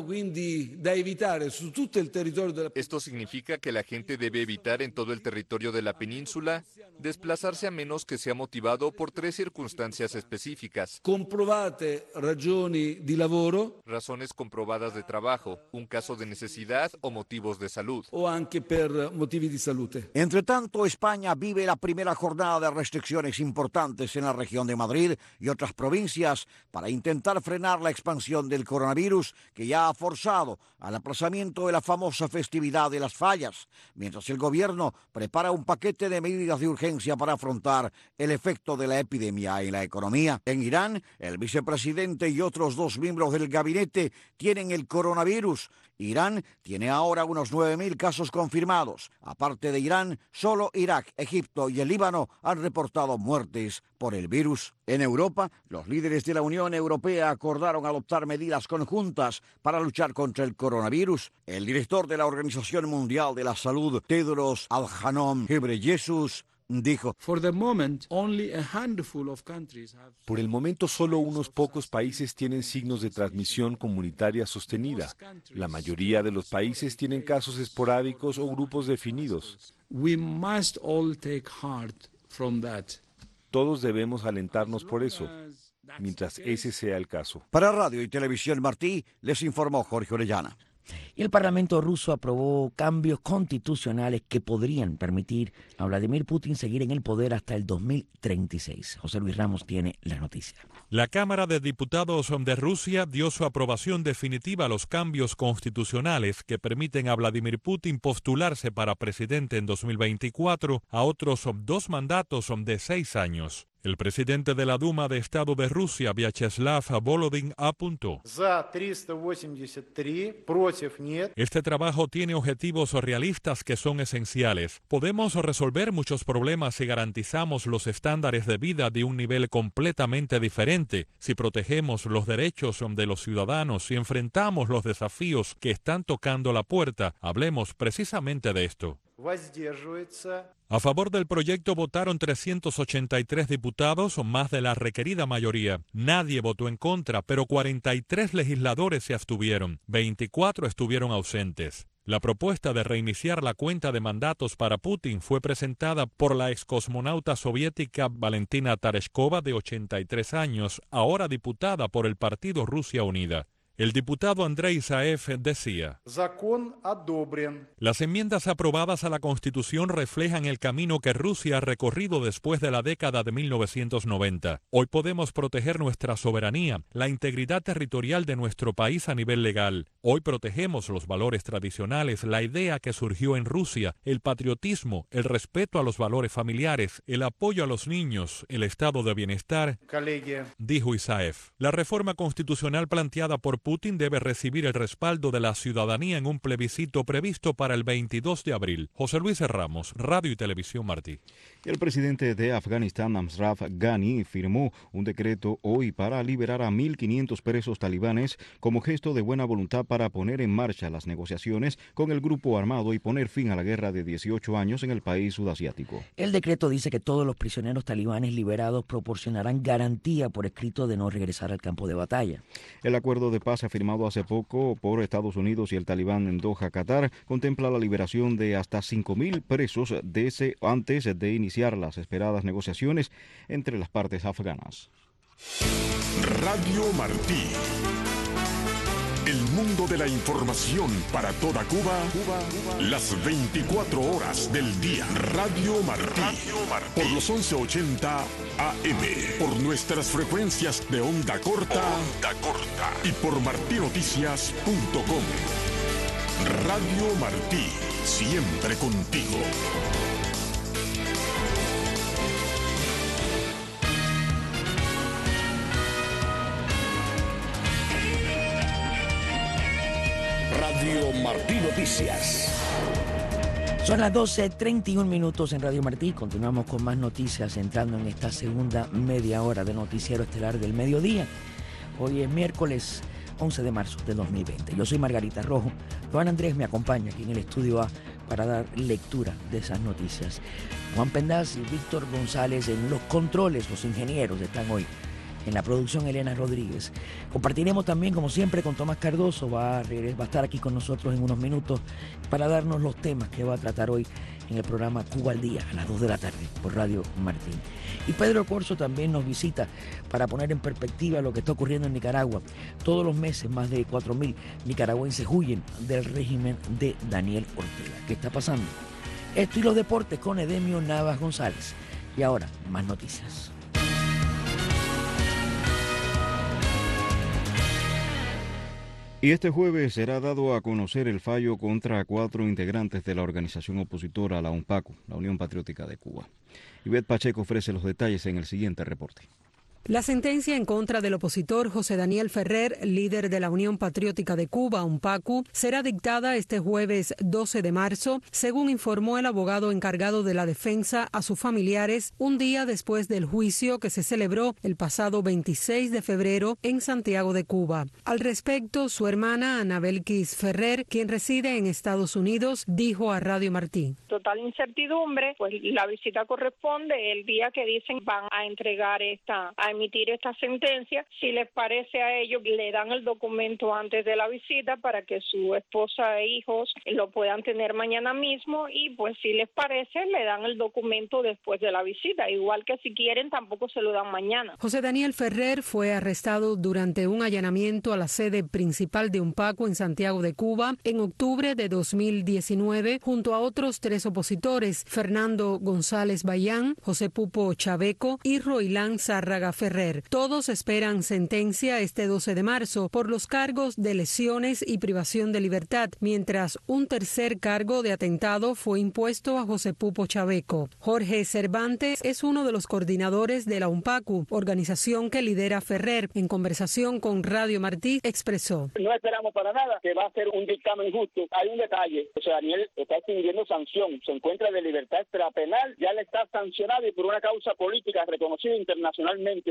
Esto significa que la gente debe evitar en todo el territorio de la península desplazarse a menos que sea motivado por tres circunstancias específicas. Comprobate ragioni di lavoro. Razones comprobadas de trabajo, un caso de necesidad o motivos de salud. O anche per motivi di salute. Entre tanto, España vive la primera jornada de restricciones importantes en la región de Madrid y otras provincias para intentar frenar la expansión del coronavirus, que ya ha forzado al aplazamiento de la famosa festividad de las fallas, mientras el gobierno prepara un paquete de medidas de urgencia para afrontar el efecto de la epidemia en la economía. En Irán, el vicepresidente y otros dos miembros del gabinete tienen el coronavirus. Irán tiene ahora unos nueve mil casos confirmados. Aparte de Irán, solo Irak, Egipto y el Líbano han reportado muertes por el virus. En Europa, los líderes de la Unión Europea acordaron adoptar medidas conjuntas para luchar contra el coronavirus. El director de la Organización Mundial de la Salud, Tedros Adhanom Ghebreyesus, dijo: Por el momento solo unos pocos países tienen signos de transmisión comunitaria sostenida. La mayoría de los países tienen casos esporádicos o grupos definidos. Todos debemos alentarnos por eso, mientras ese sea el caso. Para Radio y Televisión Martí, les informó Jorge Orellana. Y el Parlamento ruso aprobó cambios constitucionales que podrían permitir a Vladimir Putin seguir en el poder hasta el dos mil treinta y seis. José Luis Ramos tiene la noticia. La Cámara de Diputados de Rusia dio su aprobación definitiva a los cambios constitucionales que permiten a Vladimir Putin postularse para presidente en dos mil veinticuatro a otros dos mandatos de seis años. El presidente de la Duma de Estado de Rusia, Vyacheslav Volodin, apuntó: Este trabajo tiene objetivos realistas que son esenciales. Podemos resolver muchos problemas si garantizamos los estándares de vida de un nivel completamente diferente, si protegemos los derechos de los ciudadanos y enfrentamos los desafíos que están tocando la puerta. Hablemos precisamente de esto. A favor del proyecto votaron trescientos ochenta y tres diputados, más de la requerida mayoría. Nadie votó en contra, pero cuarenta y tres legisladores se abstuvieron. veinticuatro estuvieron ausentes. La propuesta de reiniciar la cuenta de mandatos para Putin fue presentada por la excosmonauta soviética Valentina Tereshkova, de ochenta y tres años, ahora diputada por el partido Rusia Unida. El diputado Andrei Isaev decía: las enmiendas aprobadas a la Constitución reflejan el camino que Rusia ha recorrido después de la década de mil novecientos noventa. Hoy podemos proteger nuestra soberanía, la integridad territorial de nuestro país a nivel legal. Hoy protegemos los valores tradicionales, la idea que surgió en Rusia, el patriotismo, el respeto a los valores familiares, el apoyo a los niños, el estado de bienestar, dijo Isaev. La reforma constitucional planteada por Putin debe recibir el respaldo de la ciudadanía en un plebiscito previsto para el veintidós de abril. José Luis Ramos, Radio y Televisión Martí. El presidente de Afganistán, Ashraf Ghani, firmó un decreto hoy para liberar a mil quinientos presos talibanes como gesto de buena voluntad para poner en marcha las negociaciones con el grupo armado y poner fin a la guerra de dieciocho años en el país sudasiático. El decreto dice que todos los prisioneros talibanes liberados proporcionarán garantía por escrito de no regresar al campo de batalla. El acuerdo de paz firmado hace poco por Estados Unidos y el Talibán en Doha, Qatar, contempla la liberación de hasta cinco mil presos desde antes de iniciar las esperadas negociaciones entre las partes afganas. Radio Martí. El mundo de la información para toda Cuba, Cuba, Cuba. Las veinticuatro horas del día. Radio Martí. Radio Martí. Por los once ochenta A M. Por nuestras frecuencias de onda corta. Onda corta. Y por martinoticias punto com. Radio Martí. Siempre contigo. Radio Martí Noticias. Son las doce treinta y un minutos en Radio Martí. Continuamos con más noticias entrando en esta segunda media hora de Noticiero Estelar del Mediodía. Hoy es miércoles once de marzo de dos mil veinte. Yo soy Margarita Rojo. Juan Andrés me acompaña aquí en el estudio A para dar lectura de esas noticias. Juan Pendaz y Víctor González en los controles, los ingenieros están hoy. En la producción, Elena Rodríguez. Compartiremos también, como siempre, con Tomás Cardoso. Va a, va a estar aquí con nosotros en unos minutos para darnos los temas que va a tratar hoy en el programa Cuba al Día, a las dos de la tarde, por Radio Martín. Y Pedro Corso también nos visita para poner en perspectiva lo que está ocurriendo en Nicaragua. Todos los meses, más de cuatro mil nicaragüenses huyen del régimen de Daniel Ortega. ¿Qué está pasando? Esto y los deportes con Edemio Navas González. Y ahora, más noticias. Y este jueves será dado a conocer el fallo contra cuatro integrantes de la organización opositora, la UNPACU, la Unión Patriótica de Cuba. Ivette Pacheco ofrece los detalles en el siguiente reporte. La sentencia en contra del opositor José Daniel Ferrer, líder de la Unión Patriótica de Cuba, UNPACU, será dictada este jueves doce de marzo, según informó el abogado encargado de la defensa a sus familiares, un día después del juicio que se celebró el pasado veintiséis de febrero en Santiago de Cuba. Al respecto, su hermana Anabelkis Ferrer, quien reside en Estados Unidos, dijo a Radio Martí: Total incertidumbre, pues la visita corresponde el día que dicen van a entregar esta a emitir esta sentencia. Si les parece a ellos, le dan el documento antes de la visita para que su esposa e hijos lo puedan tener mañana mismo, y pues si les parece, le dan el documento después de la visita, igual que si quieren tampoco se lo dan mañana. José Daniel Ferrer fue arrestado durante un allanamiento a la sede principal de UNPACU en Santiago de Cuba en octubre de dos mil diecinueve junto a otros tres opositores, Fernando González Bayán, José Pupo Chaveco y Roilán Zárraga Ferrer. Todos esperan sentencia este doce de marzo por los cargos de lesiones y privación de libertad, mientras un tercer cargo de atentado fue impuesto a José Pupo Chaveco. Jorge Cervantes es uno de los coordinadores de la UNPACU, organización que lidera Ferrer. En conversación con Radio Martí, expresó: No esperamos para nada que va a ser un dictamen justo. Hay un detalle, José Daniel está extinguiendo sanción, se encuentra de libertad extrapenal, ya le está sancionado y por una causa política reconocida internacionalmente.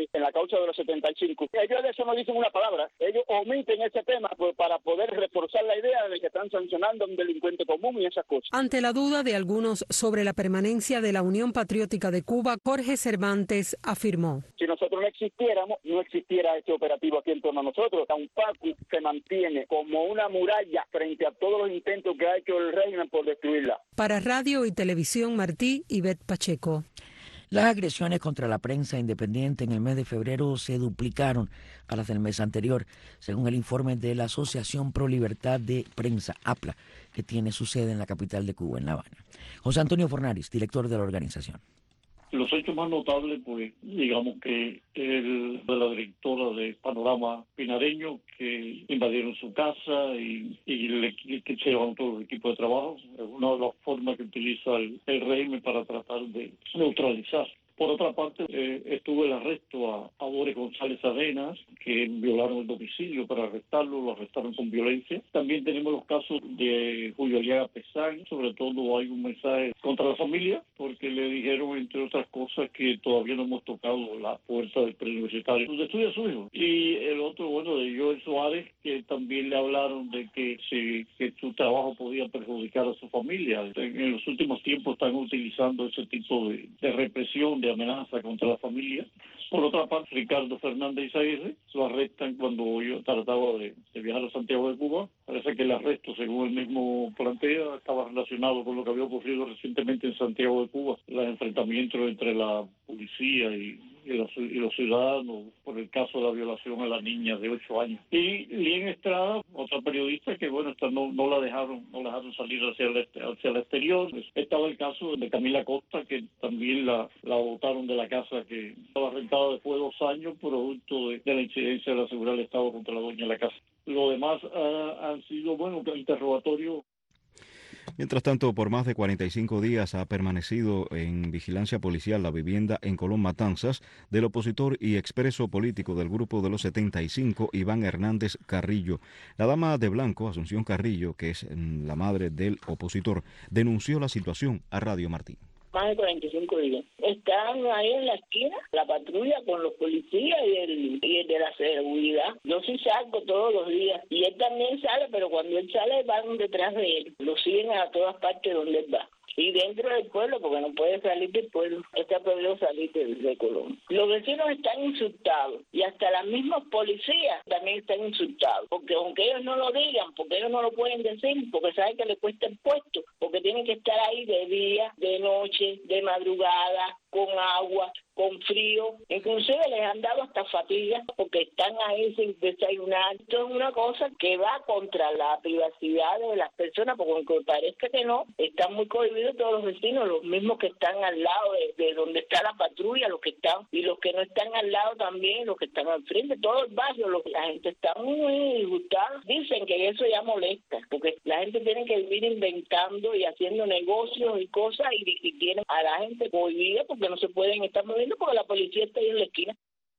Chávez en la causa de los setenta y cinco. Ellos de eso no dicen una palabra, ellos omiten ese tema pues, para poder reforzar la idea de que están sancionando a un delincuente común y esas cosas. Ante la duda de algunos sobre la permanencia de la Unión Patriótica de Cuba, Jorge Cervantes afirmó: si nosotros no existiéramos, no existiera este operativo aquí en torno a nosotros. La UNPACU se mantiene como una muralla frente a todos los intentos que ha hecho el régimen por destruirla. Para Radio y Televisión Martí, Ivette Pacheco. Las agresiones contra la prensa independiente en el mes de febrero se duplicaron a las del mes anterior, según el informe de la Asociación Pro Libertad de Prensa, APLA, que tiene su sede en la capital de Cuba, en La Habana. José Antonio Fornaris, director de la organización. Los hechos más notables, pues, digamos que el de la directora de Panorama Pinareño, que invadieron su casa y, y le, que se llevaron todos los equipos de trabajo. Es una de las formas que utiliza el, el régimen para tratar de neutralizar. Por otra parte, eh, estuvo el arresto a, a Boris González Arenas, que violaron el domicilio para arrestarlo, lo arrestaron con violencia. También tenemos los casos de Julio Aliaga Pesán, sobre todo hay un mensaje contra la familia, porque le dijeron, entre otras cosas, que todavía no hemos tocado la puerta del preuniversitario donde estudia su hijo. Y el otro, bueno, de Joel Suárez, que también le hablaron de que, si, que su trabajo podía perjudicar a su familia. En, en los últimos tiempos están utilizando ese tipo de, de represión, de amenaza contra la familia. Por otra parte, Ricardo Fernández Izaguirre lo arrestan cuando yo trataba de, de viajar a Santiago de Cuba. Parece que el arresto, según él mismo plantea, estaba relacionado con lo que había ocurrido recientemente en Santiago de Cuba, los enfrentamientos entre la policía y, y, los, y los ciudadanos por el caso de la violación a la niña de ocho años. Y Lien Estrada, otra periodista que, bueno, esta no, no la dejaron no la dejaron salir hacia el, hacia el exterior. Estaba el caso de Camila Costa, que también la, la botaron de la casa que estaba rentada después de dos años, producto de, de la incidencia de la seguridad del Estado contra la dueña de la casa. Lo demás uh, han sido, bueno, interrogatorios. Mientras tanto, por más de cuarenta y cinco días ha permanecido en vigilancia policial la vivienda en Colón Matanzas del opositor y expreso político del Grupo de los setenta y cinco, Iván Hernández Carrillo. La dama de blanco, Asunción Carrillo, que es la madre del opositor, denunció la situación a Radio Martí. Más de cuarenta y cinco días. Están ahí en la esquina, la patrulla con los policías y el, y el de la seguridad. Yo sí salgo todos los días y él también sale, pero cuando él sale van detrás de él. Lo siguen a todas partes donde él va. Y dentro del pueblo, porque no puede salir del pueblo, está prohibido salir de, de Colón. Los vecinos están insultados y hasta las mismas policías también están insultados, porque aunque ellos no lo digan, porque ellos no lo pueden decir, porque saben que les cuesta el puesto, porque tienen que estar ahí de día, de noche, de madrugada, con agua, con frío, inclusive les han dado hasta fatiga porque están ahí sin desayunar. Esto es una cosa que va contra la privacidad de las personas, porque aunque parezca que no, están muy cohibidos todos los vecinos, los mismos que están al lado de, de donde está la patrulla, los que están, y los que no están al lado también, los que están al frente, todo el barrio, los, la gente está muy disgustada. Dicen que eso ya molesta, porque la gente tiene que vivir inventando y haciendo negocios y cosas, y, y tienen a la gente cohibida porque no se pueden estar moviendo porque la policía está ahí en la esquina.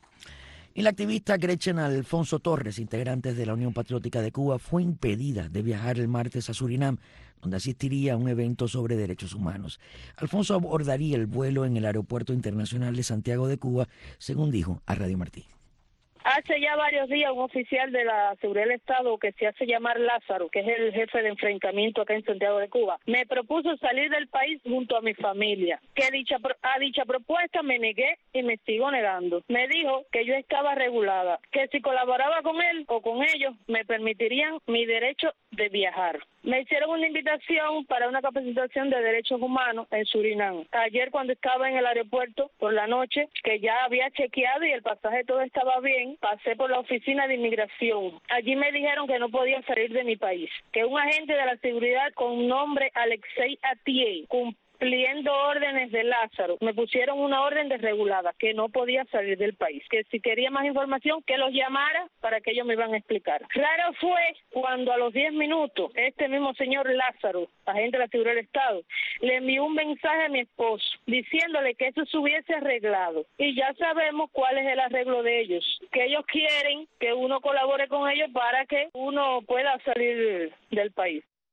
Y la activista Gretchen Alfonso Torres, integrante de la Unión Patriótica de Cuba, fue impedida de viajar el martes a Surinam, donde asistiría a un evento sobre derechos humanos. Alfonso abordaría el vuelo en el Aeropuerto Internacional de Santiago de Cuba, según dijo a Radio Martí. Hace ya varios días un oficial de la Seguridad del Estado que se hace llamar Lázaro, que es el jefe de enfrentamiento acá en Santiago de Cuba, me propuso salir del país junto a mi familia. Que dicha a dicha propuesta me negué y me sigo negando. Me dijo que yo estaba regulada, que si colaboraba con él o con ellos me permitirían mi derecho de viajar. Me hicieron una invitación para una capacitación de derechos humanos en Surinam. Ayer cuando estaba en el aeropuerto por la noche, que ya había chequeado y el pasaje todo estaba bien, pasé por la oficina de inmigración. Allí me dijeron que no podía salir de mi país, que un agente de la seguridad con nombre Alexei Atié cumpliendo órdenes de Lázaro, me pusieron una orden desregulada, que no podía salir del país, que si quería más información, que los llamara para que ellos me iban a explicar. Raro fue cuando a los diez minutos, este mismo señor Lázaro, agente de la Seguridad del Estado, le envió un mensaje a mi esposo, diciéndole que eso se hubiese arreglado. Y ya sabemos cuál es el arreglo de ellos, que ellos quieren que uno colabore con ellos para que uno pueda salir del país.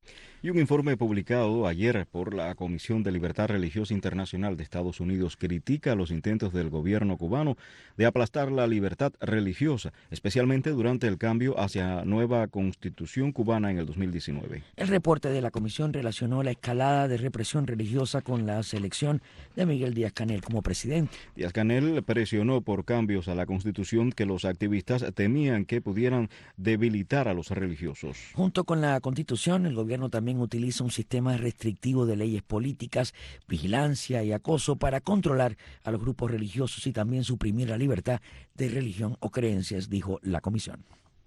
Y un informe publicado ayer por la Comisión de Libertad Religiosa Internacional de Estados Unidos critica los intentos del gobierno cubano de aplastar la libertad religiosa, especialmente durante el cambio hacia nueva constitución cubana en el dos mil diecinueve. El reporte de la comisión relacionó la escalada de represión religiosa con la selección de Miguel Díaz-Canel como presidente. Díaz-Canel presionó por cambios a la constitución que los activistas temían que pudieran debilitar a los religiosos. Junto con la constitución, el gobierno también utiliza un sistema restrictivo de leyes políticas, vigilancia y acoso para controlar a los grupos religiosos y también suprimir la libertad de religión o creencias, dijo la comisión.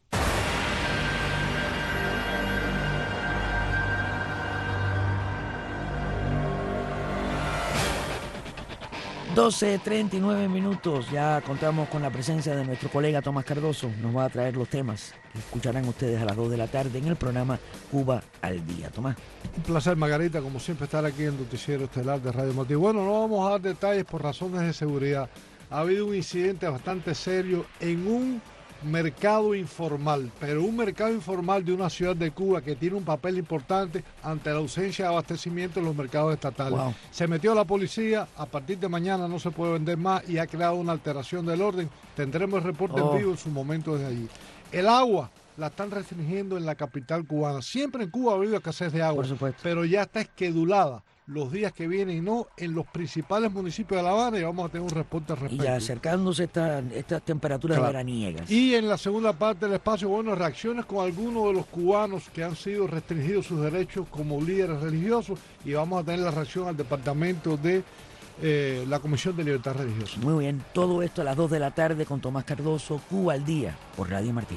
doce treinta y nueve minutos, ya contamos con la presencia de nuestro colega Tomás Cardoso, nos va a traer los temas que escucharán ustedes a las dos de la tarde en el programa Cuba al Día. Tomás. Un placer, Margarita, como siempre, estar aquí en el Noticiero Estelar de Radio Martí. Bueno, no vamos a dar detalles por razones de seguridad. Ha habido un incidente bastante serio en un mercado informal, pero un mercado informal de una ciudad de Cuba que tiene un papel importante ante la ausencia de abastecimiento en los mercados estatales. Wow. Se metió la policía, a partir de mañana no se puede vender más y ha creado una alteración del orden. Tendremos el reporte oh. en vivo en su momento desde allí. El agua la están restringiendo en la capital cubana. Siempre en Cuba ha habido escasez de agua, pero ya está esquedulada los días que vienen y no en los principales municipios de La Habana, y vamos a tener un reporte al respecto. Y ya acercándose esta, estas temperaturas claro. veraniegas. Y en la segunda parte del espacio, bueno, reacciones con algunos de los cubanos que han sido restringidos sus derechos como líderes religiosos, y vamos a tener la reacción al departamento de eh, la Comisión de Libertad Religiosa. Muy bien, todo esto a las dos de la tarde con Tomás Cardoso, Cuba al Día, por Radio Martí.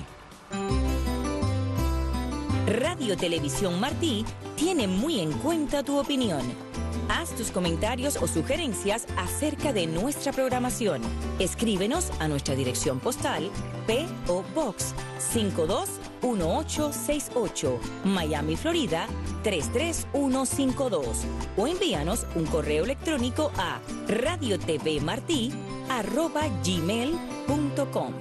Radio Televisión Martí tiene muy en cuenta tu opinión. Haz tus comentarios o sugerencias acerca de nuestra programación. Escríbenos a nuestra dirección postal P O Box cinco dos uno ocho seis ocho, Miami, Florida tres tres uno cinco dos, o envíanos un correo electrónico a radiotvmartí arroba gmail punto com.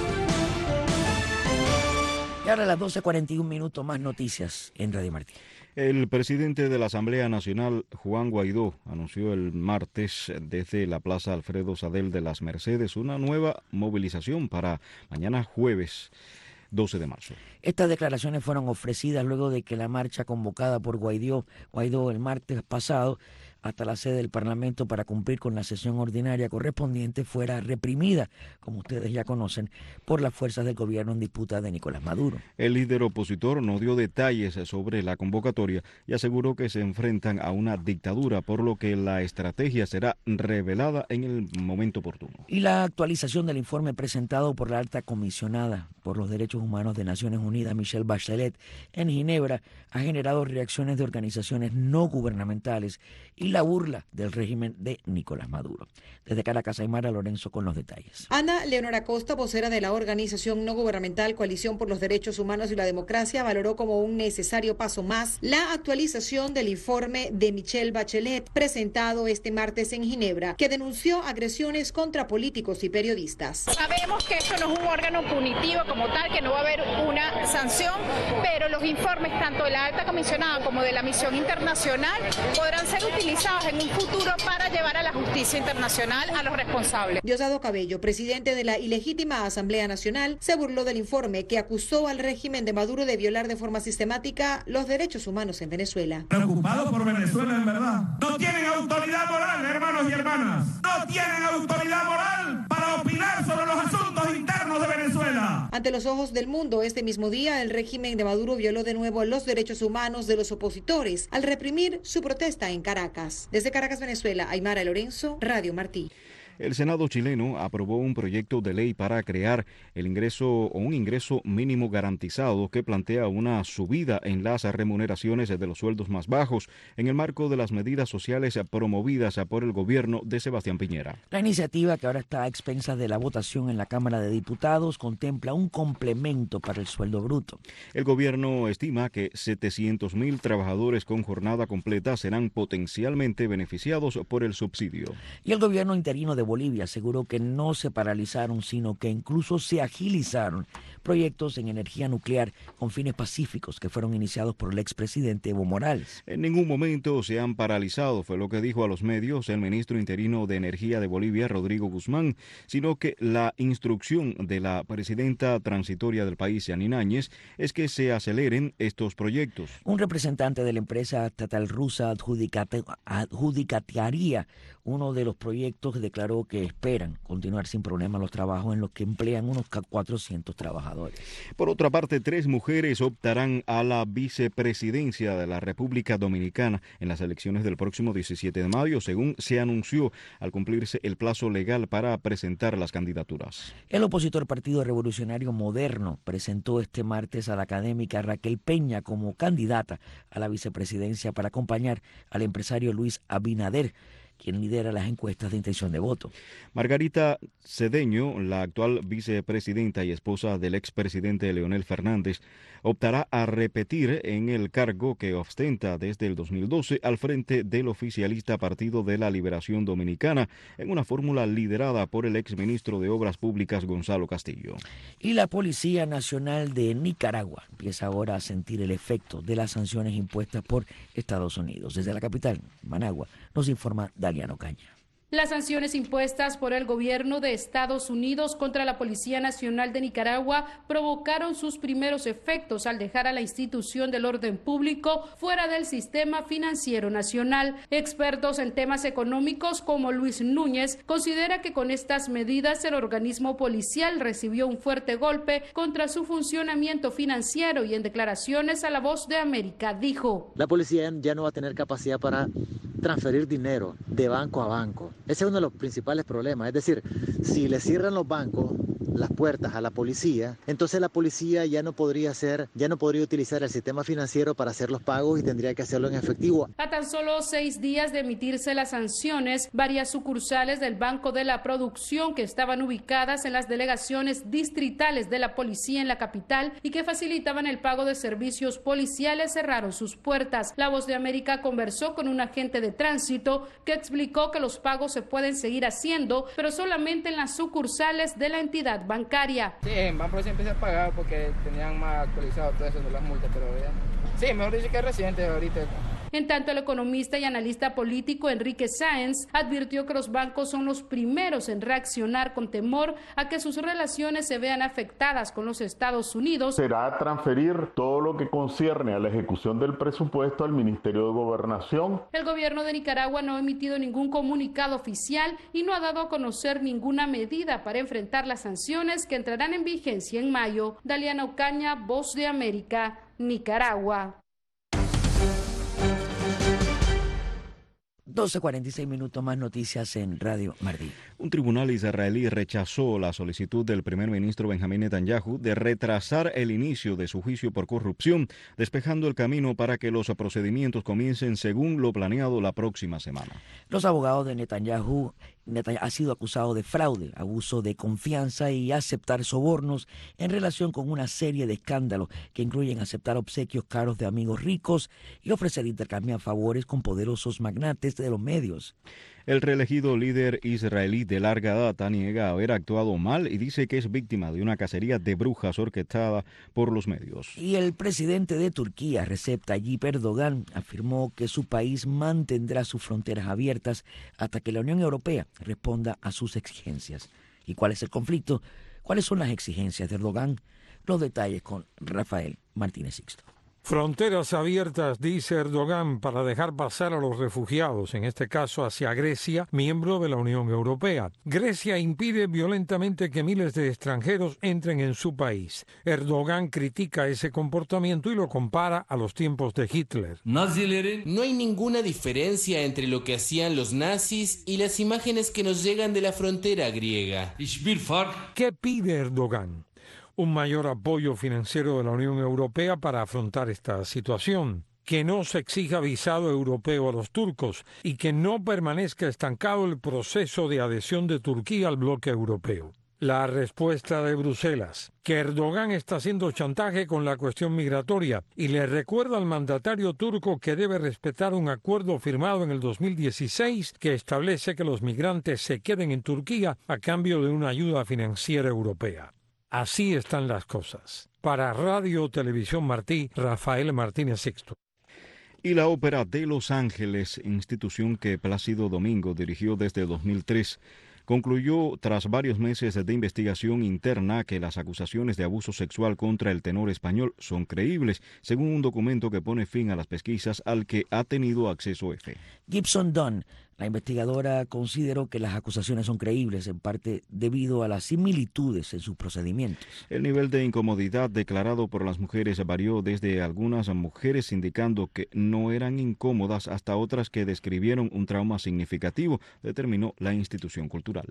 Y ahora a las doce cuarenta y un minutos, más noticias en Radio Martí. El presidente de la Asamblea Nacional, Juan Guaidó, anunció el martes desde la Plaza Alfredo Sadel de las Mercedes una nueva movilización para mañana jueves doce de marzo. Estas declaraciones fueron ofrecidas luego de que la marcha convocada por Guaidó, Guaidó el martes pasado hasta la sede del Parlamento para cumplir con la sesión ordinaria correspondiente fuera reprimida, como ustedes ya conocen, por las fuerzas del gobierno en disputa de Nicolás Maduro. El líder opositor no dio detalles sobre la convocatoria y aseguró que se enfrentan a una dictadura, por lo que la estrategia será revelada en el momento oportuno. Y la actualización del informe presentado por la alta comisionada por los Derechos Humanos de Naciones Unidas, Michelle Bachelet, en Ginebra, ha generado reacciones de organizaciones no gubernamentales y la burla del régimen de Nicolás Maduro. Desde Caracas, Aymara Lorenzo con los detalles. Ana Leonora Costa, vocera de la organización no gubernamental Coalición por los Derechos Humanos y la Democracia, valoró como un necesario paso más la actualización del informe de Michelle Bachelet, presentado este martes en Ginebra, que denunció agresiones contra políticos y periodistas. Sabemos que esto no es un órgano punitivo como tal, que no va a haber una sanción, pero los informes tanto de la alta comisionada como de la misión internacional podrán ser utilizados en un futuro para llevar a la justicia internacional a los responsables. Diosdado Cabello, presidente de la ilegítima Asamblea Nacional, se burló del informe que acusó al régimen de Maduro de violar de forma sistemática los derechos humanos en Venezuela. Preocupados por Venezuela, en verdad. No tienen autoridad moral, hermanos y hermanas. No tienen autoridad moral para opinar sobre los asuntos internos de Venezuela. Ante los ojos del mundo, este mismo día, el régimen de Maduro violó de nuevo los derechos humanos de los opositores al reprimir su protesta en Caracas. Desde Caracas, Venezuela, Aymara Lorenzo, Radio Martí. El Senado chileno aprobó un proyecto de ley para crear el ingreso o un ingreso mínimo garantizado que plantea una subida en las remuneraciones de los sueldos más bajos en el marco de las medidas sociales promovidas por el gobierno de Sebastián Piñera. La iniciativa, que ahora está a expensas de la votación en la Cámara de Diputados, contempla un complemento para el sueldo bruto. El gobierno estima que setecientos mil trabajadores con jornada completa serán potencialmente beneficiados por el subsidio. Y el gobierno interino de Bolivia aseguró que no se paralizaron, sino que incluso se agilizaron proyectos en energía nuclear con fines pacíficos que fueron iniciados por el expresidente Evo Morales. En ningún momento se han paralizado, fue lo que dijo a los medios el ministro interino de Energía de Bolivia, Rodrigo Guzmán, sino que la instrucción de la presidenta transitoria del país, Yanine Áñez, es que se aceleren estos proyectos. Un representante de la empresa estatal rusa adjudicata, adjudicataría uno de los proyectos, declaró que esperan continuar sin problema los trabajos en los que emplean unos cuatrocientos trabajadores. Por otra parte, tres mujeres optarán a la vicepresidencia de la República Dominicana en las elecciones del próximo diecisiete de mayo, según se anunció al cumplirse el plazo legal para presentar las candidaturas. El opositor Partido Revolucionario Moderno presentó este martes a la académica Raquel Peña como candidata a la vicepresidencia para acompañar al empresario Luis Abinader, quien lidera las encuestas de intención de voto. Margarita Cedeño, la actual vicepresidenta y esposa del expresidente Leonel Fernández, optará a repetir en el cargo que ostenta desde el dos mil doce al frente del oficialista Partido de la Liberación Dominicana, en una fórmula liderada por el exministro de Obras Públicas Gonzalo Castillo. Y la Policía Nacional de Nicaragua empieza ahora a sentir el efecto de las sanciones impuestas por Estados Unidos. Desde la capital, Managua, nos informa Daliano Caña. Las sanciones impuestas por el gobierno de Estados Unidos contra la Policía Nacional de Nicaragua provocaron sus primeros efectos al dejar a la institución del orden público fuera del sistema financiero nacional. Expertos en temas económicos como Luis Núñez considera que con estas medidas el organismo policial recibió un fuerte golpe contra su funcionamiento financiero y en declaraciones a La Voz de América dijo: la policía ya no va a tener capacidad para transferir dinero de banco a banco. Ese es uno de los principales problemas. Es decir, si le cierran los bancos las puertas a la policía, entonces la policía ya no podría hacer, ya no podría utilizar el sistema financiero para hacer los pagos y tendría que hacerlo en efectivo. A tan solo seis días de emitirse las sanciones, varias sucursales del Banco de la Producción que estaban ubicadas en las delegaciones distritales de la policía en la capital y que facilitaban el pago de servicios policiales cerraron sus puertas. La Voz de América conversó con un agente de tránsito que explicó que los pagos se pueden seguir haciendo, pero solamente en las sucursales de la entidad bancaria. Sí, en Banco se empecé a pagar porque tenían más actualizado todo eso de las multas, pero ya. Sí, mejor dicho que es reciente ahorita. En tanto, el economista y analista político Enrique Sáenz advirtió que los bancos son los primeros en reaccionar con temor a que sus relaciones se vean afectadas con los Estados Unidos. Será transferir todo lo que concierne a la ejecución del presupuesto al Ministerio de Gobernación. El gobierno de Nicaragua no ha emitido ningún comunicado oficial y no ha dado a conocer ninguna medida para enfrentar las sanciones que entrarán en vigencia en mayo. Daliana Ocaña, Voz de América, Nicaragua. doce cuarenta y seis minutos, más noticias en Radio Martí. Un tribunal israelí rechazó la solicitud del primer ministro Benjamín Netanyahu de retrasar el inicio de su juicio por corrupción, despejando el camino para que los procedimientos comiencen según lo planeado la próxima semana. Los abogados de Netanyahu, Netanyahu ha sido acusado de fraude, abuso de confianza y aceptar sobornos en relación con una serie de escándalos que incluyen aceptar obsequios caros de amigos ricos y ofrecer intercambiar favores con poderosos magnates de los medios. El reelegido líder israelí de larga data niega haber actuado mal y dice que es víctima de una cacería de brujas orquestada por los medios. Y el presidente de Turquía, Recep Tayyip Erdogan, afirmó que su país mantendrá sus fronteras abiertas hasta que la Unión Europea responda a sus exigencias. ¿Y cuál es el conflicto? ¿Cuáles son las exigencias de Erdogan? Los detalles con Rafael Martínez Sixto. Fronteras abiertas, dice Erdogan, para dejar pasar a los refugiados, en este caso hacia Grecia, miembro de la Unión Europea. Grecia impide violentamente que miles de extranjeros entren en su país. Erdogan critica ese comportamiento y lo compara a los tiempos de Hitler. No hay ninguna diferencia entre lo que hacían los nazis y las imágenes que nos llegan de la frontera griega. ¿Qué pide Erdogan? Un mayor apoyo financiero de la Unión Europea para afrontar esta situación, que no se exija visado europeo a los turcos y que no permanezca estancado el proceso de adhesión de Turquía al bloque europeo. La respuesta de Bruselas, que Erdogan está haciendo chantaje con la cuestión migratoria y le recuerda al mandatario turco que debe respetar un acuerdo firmado en el dos mil dieciséis que establece que los migrantes se queden en Turquía a cambio de una ayuda financiera europea. Así están las cosas. Para Radio Televisión Martí, Rafael Martínez Sixto. Y la Ópera de Los Ángeles, institución que Plácido Domingo dirigió desde dos mil tres, concluyó tras varios meses de investigación interna que las acusaciones de abuso sexual contra el tenor español son creíbles, según un documento que pone fin a las pesquisas al que ha tenido acceso F. Gibson Dunn, la investigadora, consideró que las acusaciones son creíbles, en parte debido a las similitudes en sus procedimientos. El nivel de incomodidad declarado por las mujeres varió desde algunas mujeres indicando que no eran incómodas hasta otras que describieron un trauma significativo, determinó la institución cultural.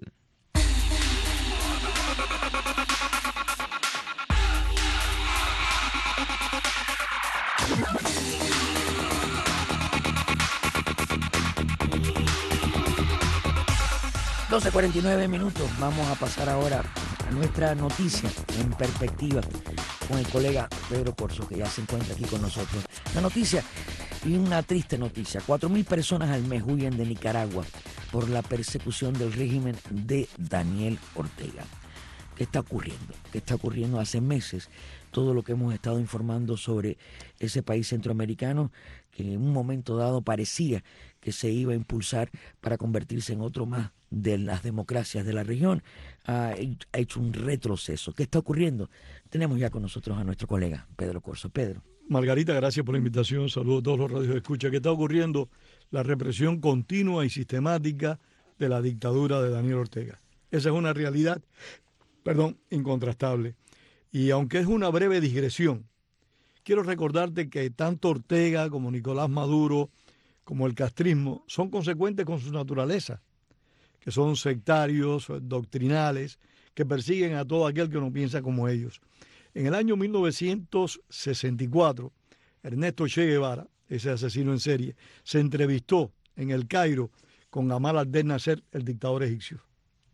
doce cuarenta y nueve minutos. Vamos a pasar ahora a nuestra noticia en perspectiva con el colega Pedro Corso, que ya se encuentra aquí con nosotros. La noticia, y una triste noticia: cuatro mil personas al mes huyen de Nicaragua por la persecución del régimen de Daniel Ortega. ¿Qué está ocurriendo? ¿Qué está ocurriendo hace meses? Todo lo que hemos estado informando sobre ese país centroamericano que en un momento dado parecía que se iba a impulsar para convertirse en otro más de las democracias de la región, ha hecho un retroceso. ¿Qué está ocurriendo? Tenemos ya con nosotros a nuestro colega Pedro Corso. Pedro. Margarita, gracias por la invitación. Saludos a todos los radios de escucha. ¿Qué está ocurriendo? La represión continua y sistemática de la dictadura de Daniel Ortega. Esa es una realidad, perdón, incontrastable. Y aunque es una breve digresión, quiero recordarte que tanto Ortega como Nicolás Maduro, como el castrismo, son consecuentes con su naturaleza, que son sectarios, doctrinales, que persiguen a todo aquel que no piensa como ellos. En el año mil novecientos sesenta y cuatro, Ernesto Che Guevara, ese asesino en serie, se entrevistó en El Cairo con Gamal Abdel Nasser, el dictador egipcio.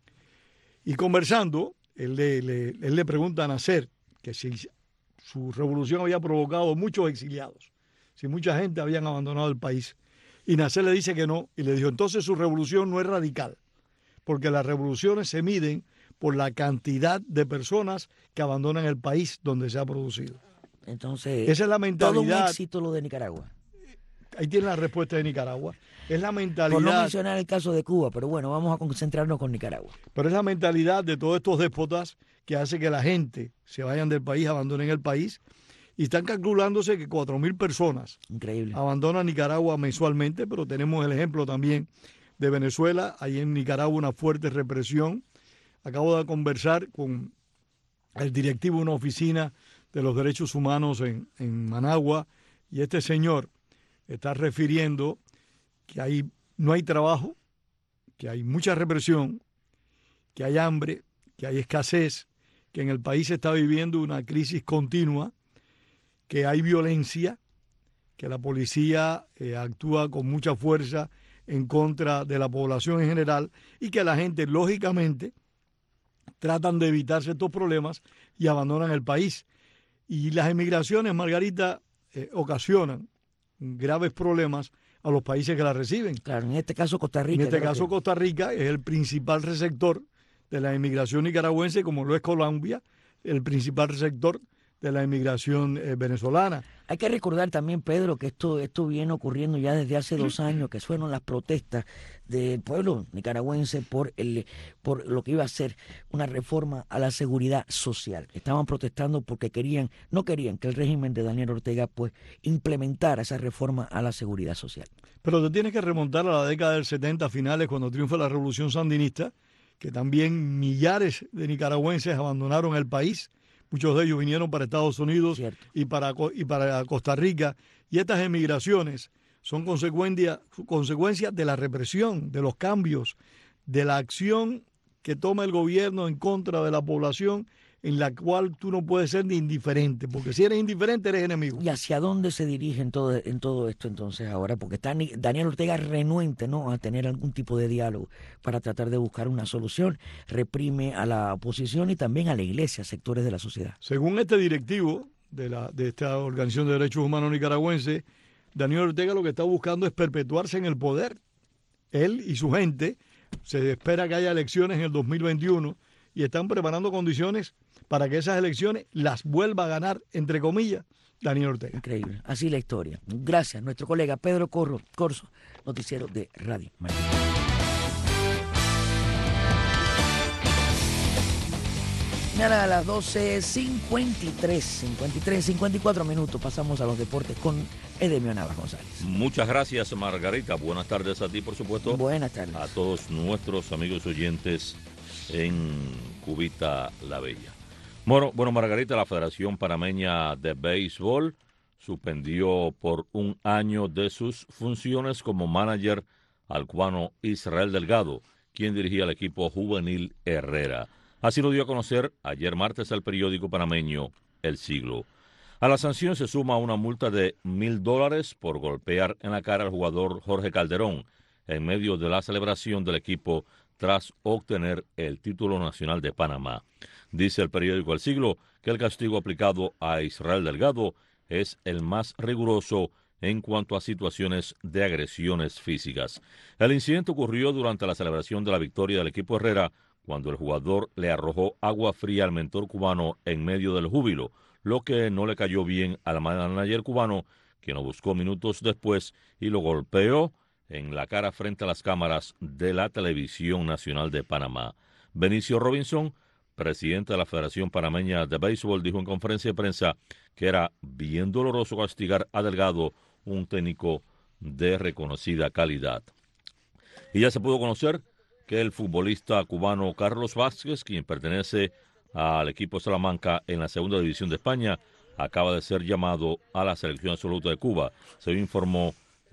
Y conversando, él le, le, él le pregunta a Nasser que si su revolución había provocado muchos exiliados, si mucha gente había abandonado el país. Y Nasser le dice que no, y le dijo, entonces su revolución no es radical, porque las revoluciones se miden por la cantidad de personas que abandonan el país donde se ha producido. Entonces, esa es la mentalidad. Todo un éxito lo de Nicaragua. Ahí tiene la respuesta de Nicaragua. Es la mentalidad. Por no mencionar el caso de Cuba, pero bueno, vamos a concentrarnos con Nicaragua. Pero es la mentalidad de todos estos déspotas que hace que la gente se vayan del país, abandonen el país. Y están calculándose que cuatro mil personas Increíble. abandonan Nicaragua mensualmente, pero tenemos el ejemplo también de Venezuela. Hay en Nicaragua una fuerte represión. Acabo de conversar con el directivo de una oficina de los derechos humanos en, en Managua, y este señor está refiriendo que hay, no hay trabajo, que hay mucha represión, que hay hambre, que hay escasez, que en el país se está viviendo una crisis continua, que hay violencia, que la policía eh, actúa con mucha fuerza en contra de la población en general y que la gente, lógicamente, tratan de evitarse estos problemas y abandonan el país. Y las emigraciones, Margarita, eh, ocasionan graves problemas a los países que las reciben. Claro, en este caso Costa Rica. En este caso que... Costa Rica es el principal receptor de la emigración nicaragüense, como lo es Colombia, el principal receptor de la emigración eh, venezolana. Hay que recordar también, Pedro, que esto, esto viene ocurriendo ya desde hace dos años, que fueron las protestas del pueblo nicaragüense por, el, por lo que iba a ser una reforma a la seguridad social. Estaban protestando porque querían, no querían que el régimen de Daniel Ortega pues implementara esa reforma a la seguridad social. Pero te tienes que remontar a la década del setenta finales, cuando triunfa la revolución sandinista, que también millares de nicaragüenses abandonaron el país. Muchos de ellos vinieron para Estados Unidos y para, y para Costa Rica. Y estas emigraciones son consecuencia, consecuencia de la represión, de los cambios, de la acción que toma el gobierno en contra de la población en la cual tú no puedes ser ni indiferente, porque si eres indiferente eres enemigo. ¿Y hacia dónde se dirige en todo, en todo esto entonces ahora? Porque está Daniel Ortega renuente, ¿no?, a tener algún tipo de diálogo para tratar de buscar una solución. Reprime a la oposición y también a la iglesia, sectores de la sociedad. Según este directivo de, la, de esta Organización de Derechos Humanos nicaragüense, Daniel Ortega lo que está buscando es perpetuarse en el poder. Él y su gente, se espera que haya elecciones en el dos mil veintiuno y están preparando condiciones para que esas elecciones las vuelva a ganar, entre comillas, Daniel Ortega. Increíble, así la historia. Gracias, nuestro colega Pedro Corro, Corso, noticiero de Radio Martí. Mañana a las doce cincuenta y tres, cincuenta y tres, cincuenta y cuatro minutos pasamos a los deportes con Edemio Navas González. Muchas gracias, Margarita. Buenas tardes a ti, por supuesto. Buenas tardes. A todos nuestros amigos oyentes en Cubita la Bella. Bueno, bueno, Margarita, la Federación Panameña de Béisbol suspendió por un año de sus funciones como manager al cubano Israel Delgado, quien dirigía el equipo juvenil Herrera. Así lo dio a conocer ayer martes el periódico panameño El Siglo. A la sanción se suma una multa de mil dólares por golpear en la cara al jugador Jorge Calderón en medio de la celebración del equipo tras obtener el título nacional de Panamá. Dice el periódico El Siglo que el castigo aplicado a Israel Delgado es el más riguroso en cuanto a situaciones de agresiones físicas. El incidente ocurrió durante la celebración de la victoria del equipo Herrera, cuando el jugador le arrojó agua fría al mentor cubano en medio del júbilo, lo que no le cayó bien al manager cubano, quien lo buscó minutos después y lo golpeó en la cara frente a las cámaras de la Televisión Nacional de Panamá. Benicio Robinson, presidente de la Federación Panameña de Béisbol, dijo en conferencia de prensa que era bien doloroso castigar a Delgado, un técnico de reconocida calidad. Y ya se pudo conocer que el futbolista cubano Carlos Vázquez, quien pertenece al equipo Salamanca en la segunda división de España, acaba de ser llamado a la selección absoluta de Cuba. Se informó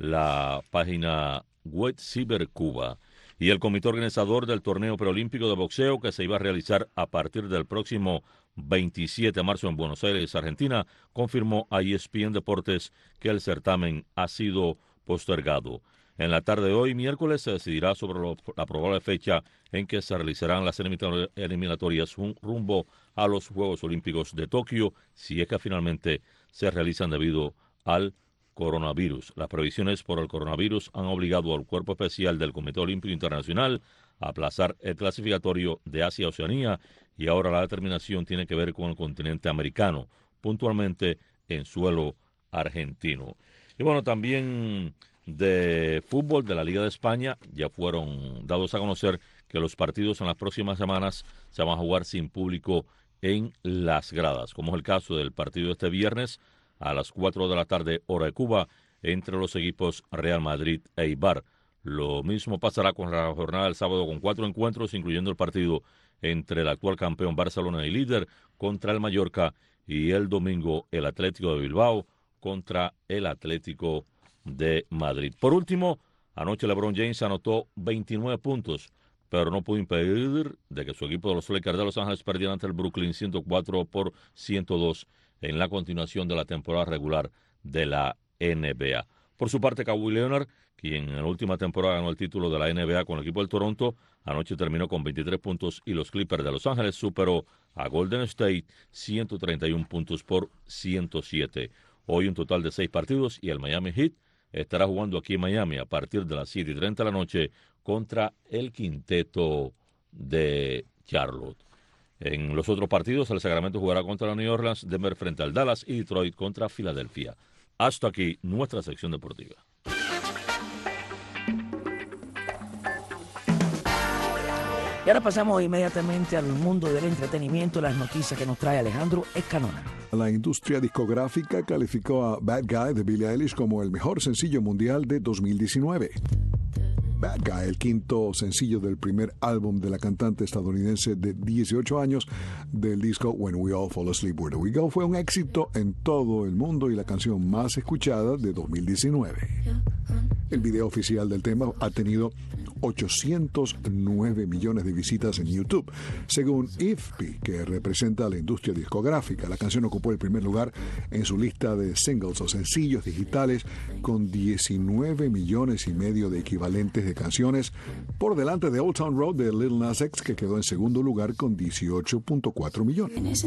la página web Ciber Cuba. Y el comité organizador del torneo preolímpico de boxeo, que se iba a realizar a partir del próximo veintisiete de marzo en Buenos Aires, Argentina, confirmó a E S P N Deportes que el certamen ha sido postergado. En la tarde de hoy, miércoles, se decidirá sobre lo, la probable fecha en que se realizarán las eliminatorias rumbo a los Juegos Olímpicos de Tokio, si es que finalmente se realizan debido al coronavirus. Las previsiones por el coronavirus han obligado al Cuerpo Especial del Comité Olímpico Internacional a aplazar el clasificatorio de Asia-Oceanía y ahora la determinación tiene que ver con el continente americano, puntualmente en suelo argentino. Y bueno, también de fútbol de la Liga de España ya fueron dados a conocer que los partidos en las próximas semanas se van a jugar sin público en las gradas, como es el caso del partido este viernes a las cuatro de la tarde hora de Cuba entre los equipos Real Madrid e Eibar. Lo mismo pasará con la jornada del sábado con cuatro encuentros, incluyendo el partido entre el actual campeón Barcelona y líder contra el Mallorca y el domingo el Atlético de Bilbao contra el Atlético de Madrid. Por último, anoche LeBron James anotó veintinueve puntos, pero no pudo impedir de que su equipo de los Lakers de Los Ángeles perdiera ante el Brooklyn ciento cuatro por ciento dos en la continuación de la temporada regular de la N B A. Por su parte, Kawhi Leonard, quien en la última temporada ganó el título de la N B A con el equipo del Toronto, anoche terminó con veintitrés puntos y los Clippers de Los Ángeles superó a Golden State ciento treinta y uno puntos por ciento siete. Hoy un total de seis partidos y el Miami Heat estará jugando aquí en Miami a partir de las siete y treinta de la noche contra el quinteto de Charlotte. En los otros partidos, el Sacramento jugará contra la New Orleans, Denver frente al Dallas y Detroit contra Filadelfia. Hasta aquí nuestra sección deportiva. Y ahora pasamos inmediatamente al mundo del entretenimiento, las noticias que nos trae Alejandro Escanona. La industria discográfica calificó a Bad Guy de Billie Eilish como el mejor sencillo mundial de dos mil diecinueve. Bad Guy, el quinto sencillo del primer álbum de la cantante estadounidense de dieciocho años del disco When We All Fall Asleep, Where Do We Go, fue un éxito en todo el mundo y la canción más escuchada de dos mil diecinueve. El video oficial del tema ha tenido ochocientos nueve millones de visitas en YouTube. Según I F P I, que representa a la industria discográfica, la canción ocupó el primer lugar en su lista de singles o sencillos digitales con diecinueve millones y medio de equivalentes de canciones, por delante de Old Town Road de Lil Nas X, que quedó en segundo lugar con dieciocho punto cuatro millones.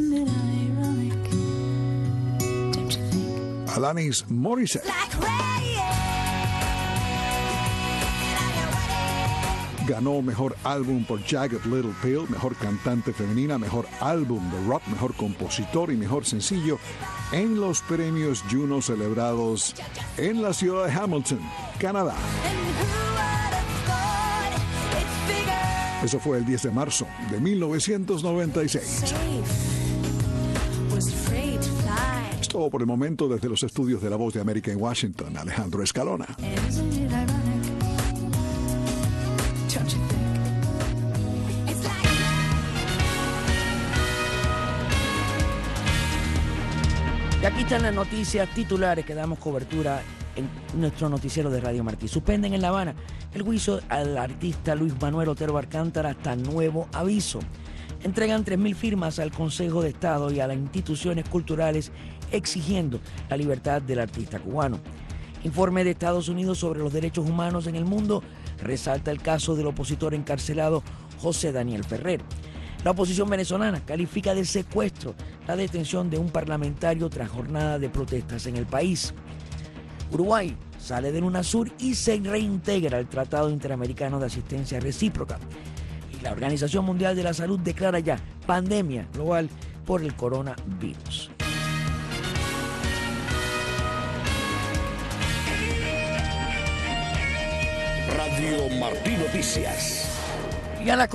Alanis Morissette ganó Mejor Álbum por Jagged Little Pill, Mejor Cantante Femenina, Mejor Álbum de Rock, Mejor Compositor y Mejor Sencillo en los premios Juno celebrados en la ciudad de Hamilton, Canadá. Eso fue el diez de marzo de mil novecientos noventa y seis. Es todo por el momento desde los estudios de La Voz de América en Washington. Alejandro Escalona. Y aquí están las noticias titulares que damos cobertura en nuestro noticiero de Radio Martí. Suspenden en La Habana el juicio al artista Luis Manuel Otero Alcántara hasta nuevo aviso. Entregan tres mil firmas al Consejo de Estado y a las instituciones culturales exigiendo la libertad del artista cubano. Informe de Estados Unidos sobre los derechos humanos en el mundo resalta el caso del opositor encarcelado José Daniel Ferrer. La oposición venezolana califica de secuestro la detención de un parlamentario tras jornada de protestas en el país. Uruguay sale del UNASUR y se reintegra al Tratado Interamericano de Asistencia Recíproca. Y la Organización Mundial de la Salud declara ya pandemia global por el coronavirus. Radio Martí Noticias. Y a la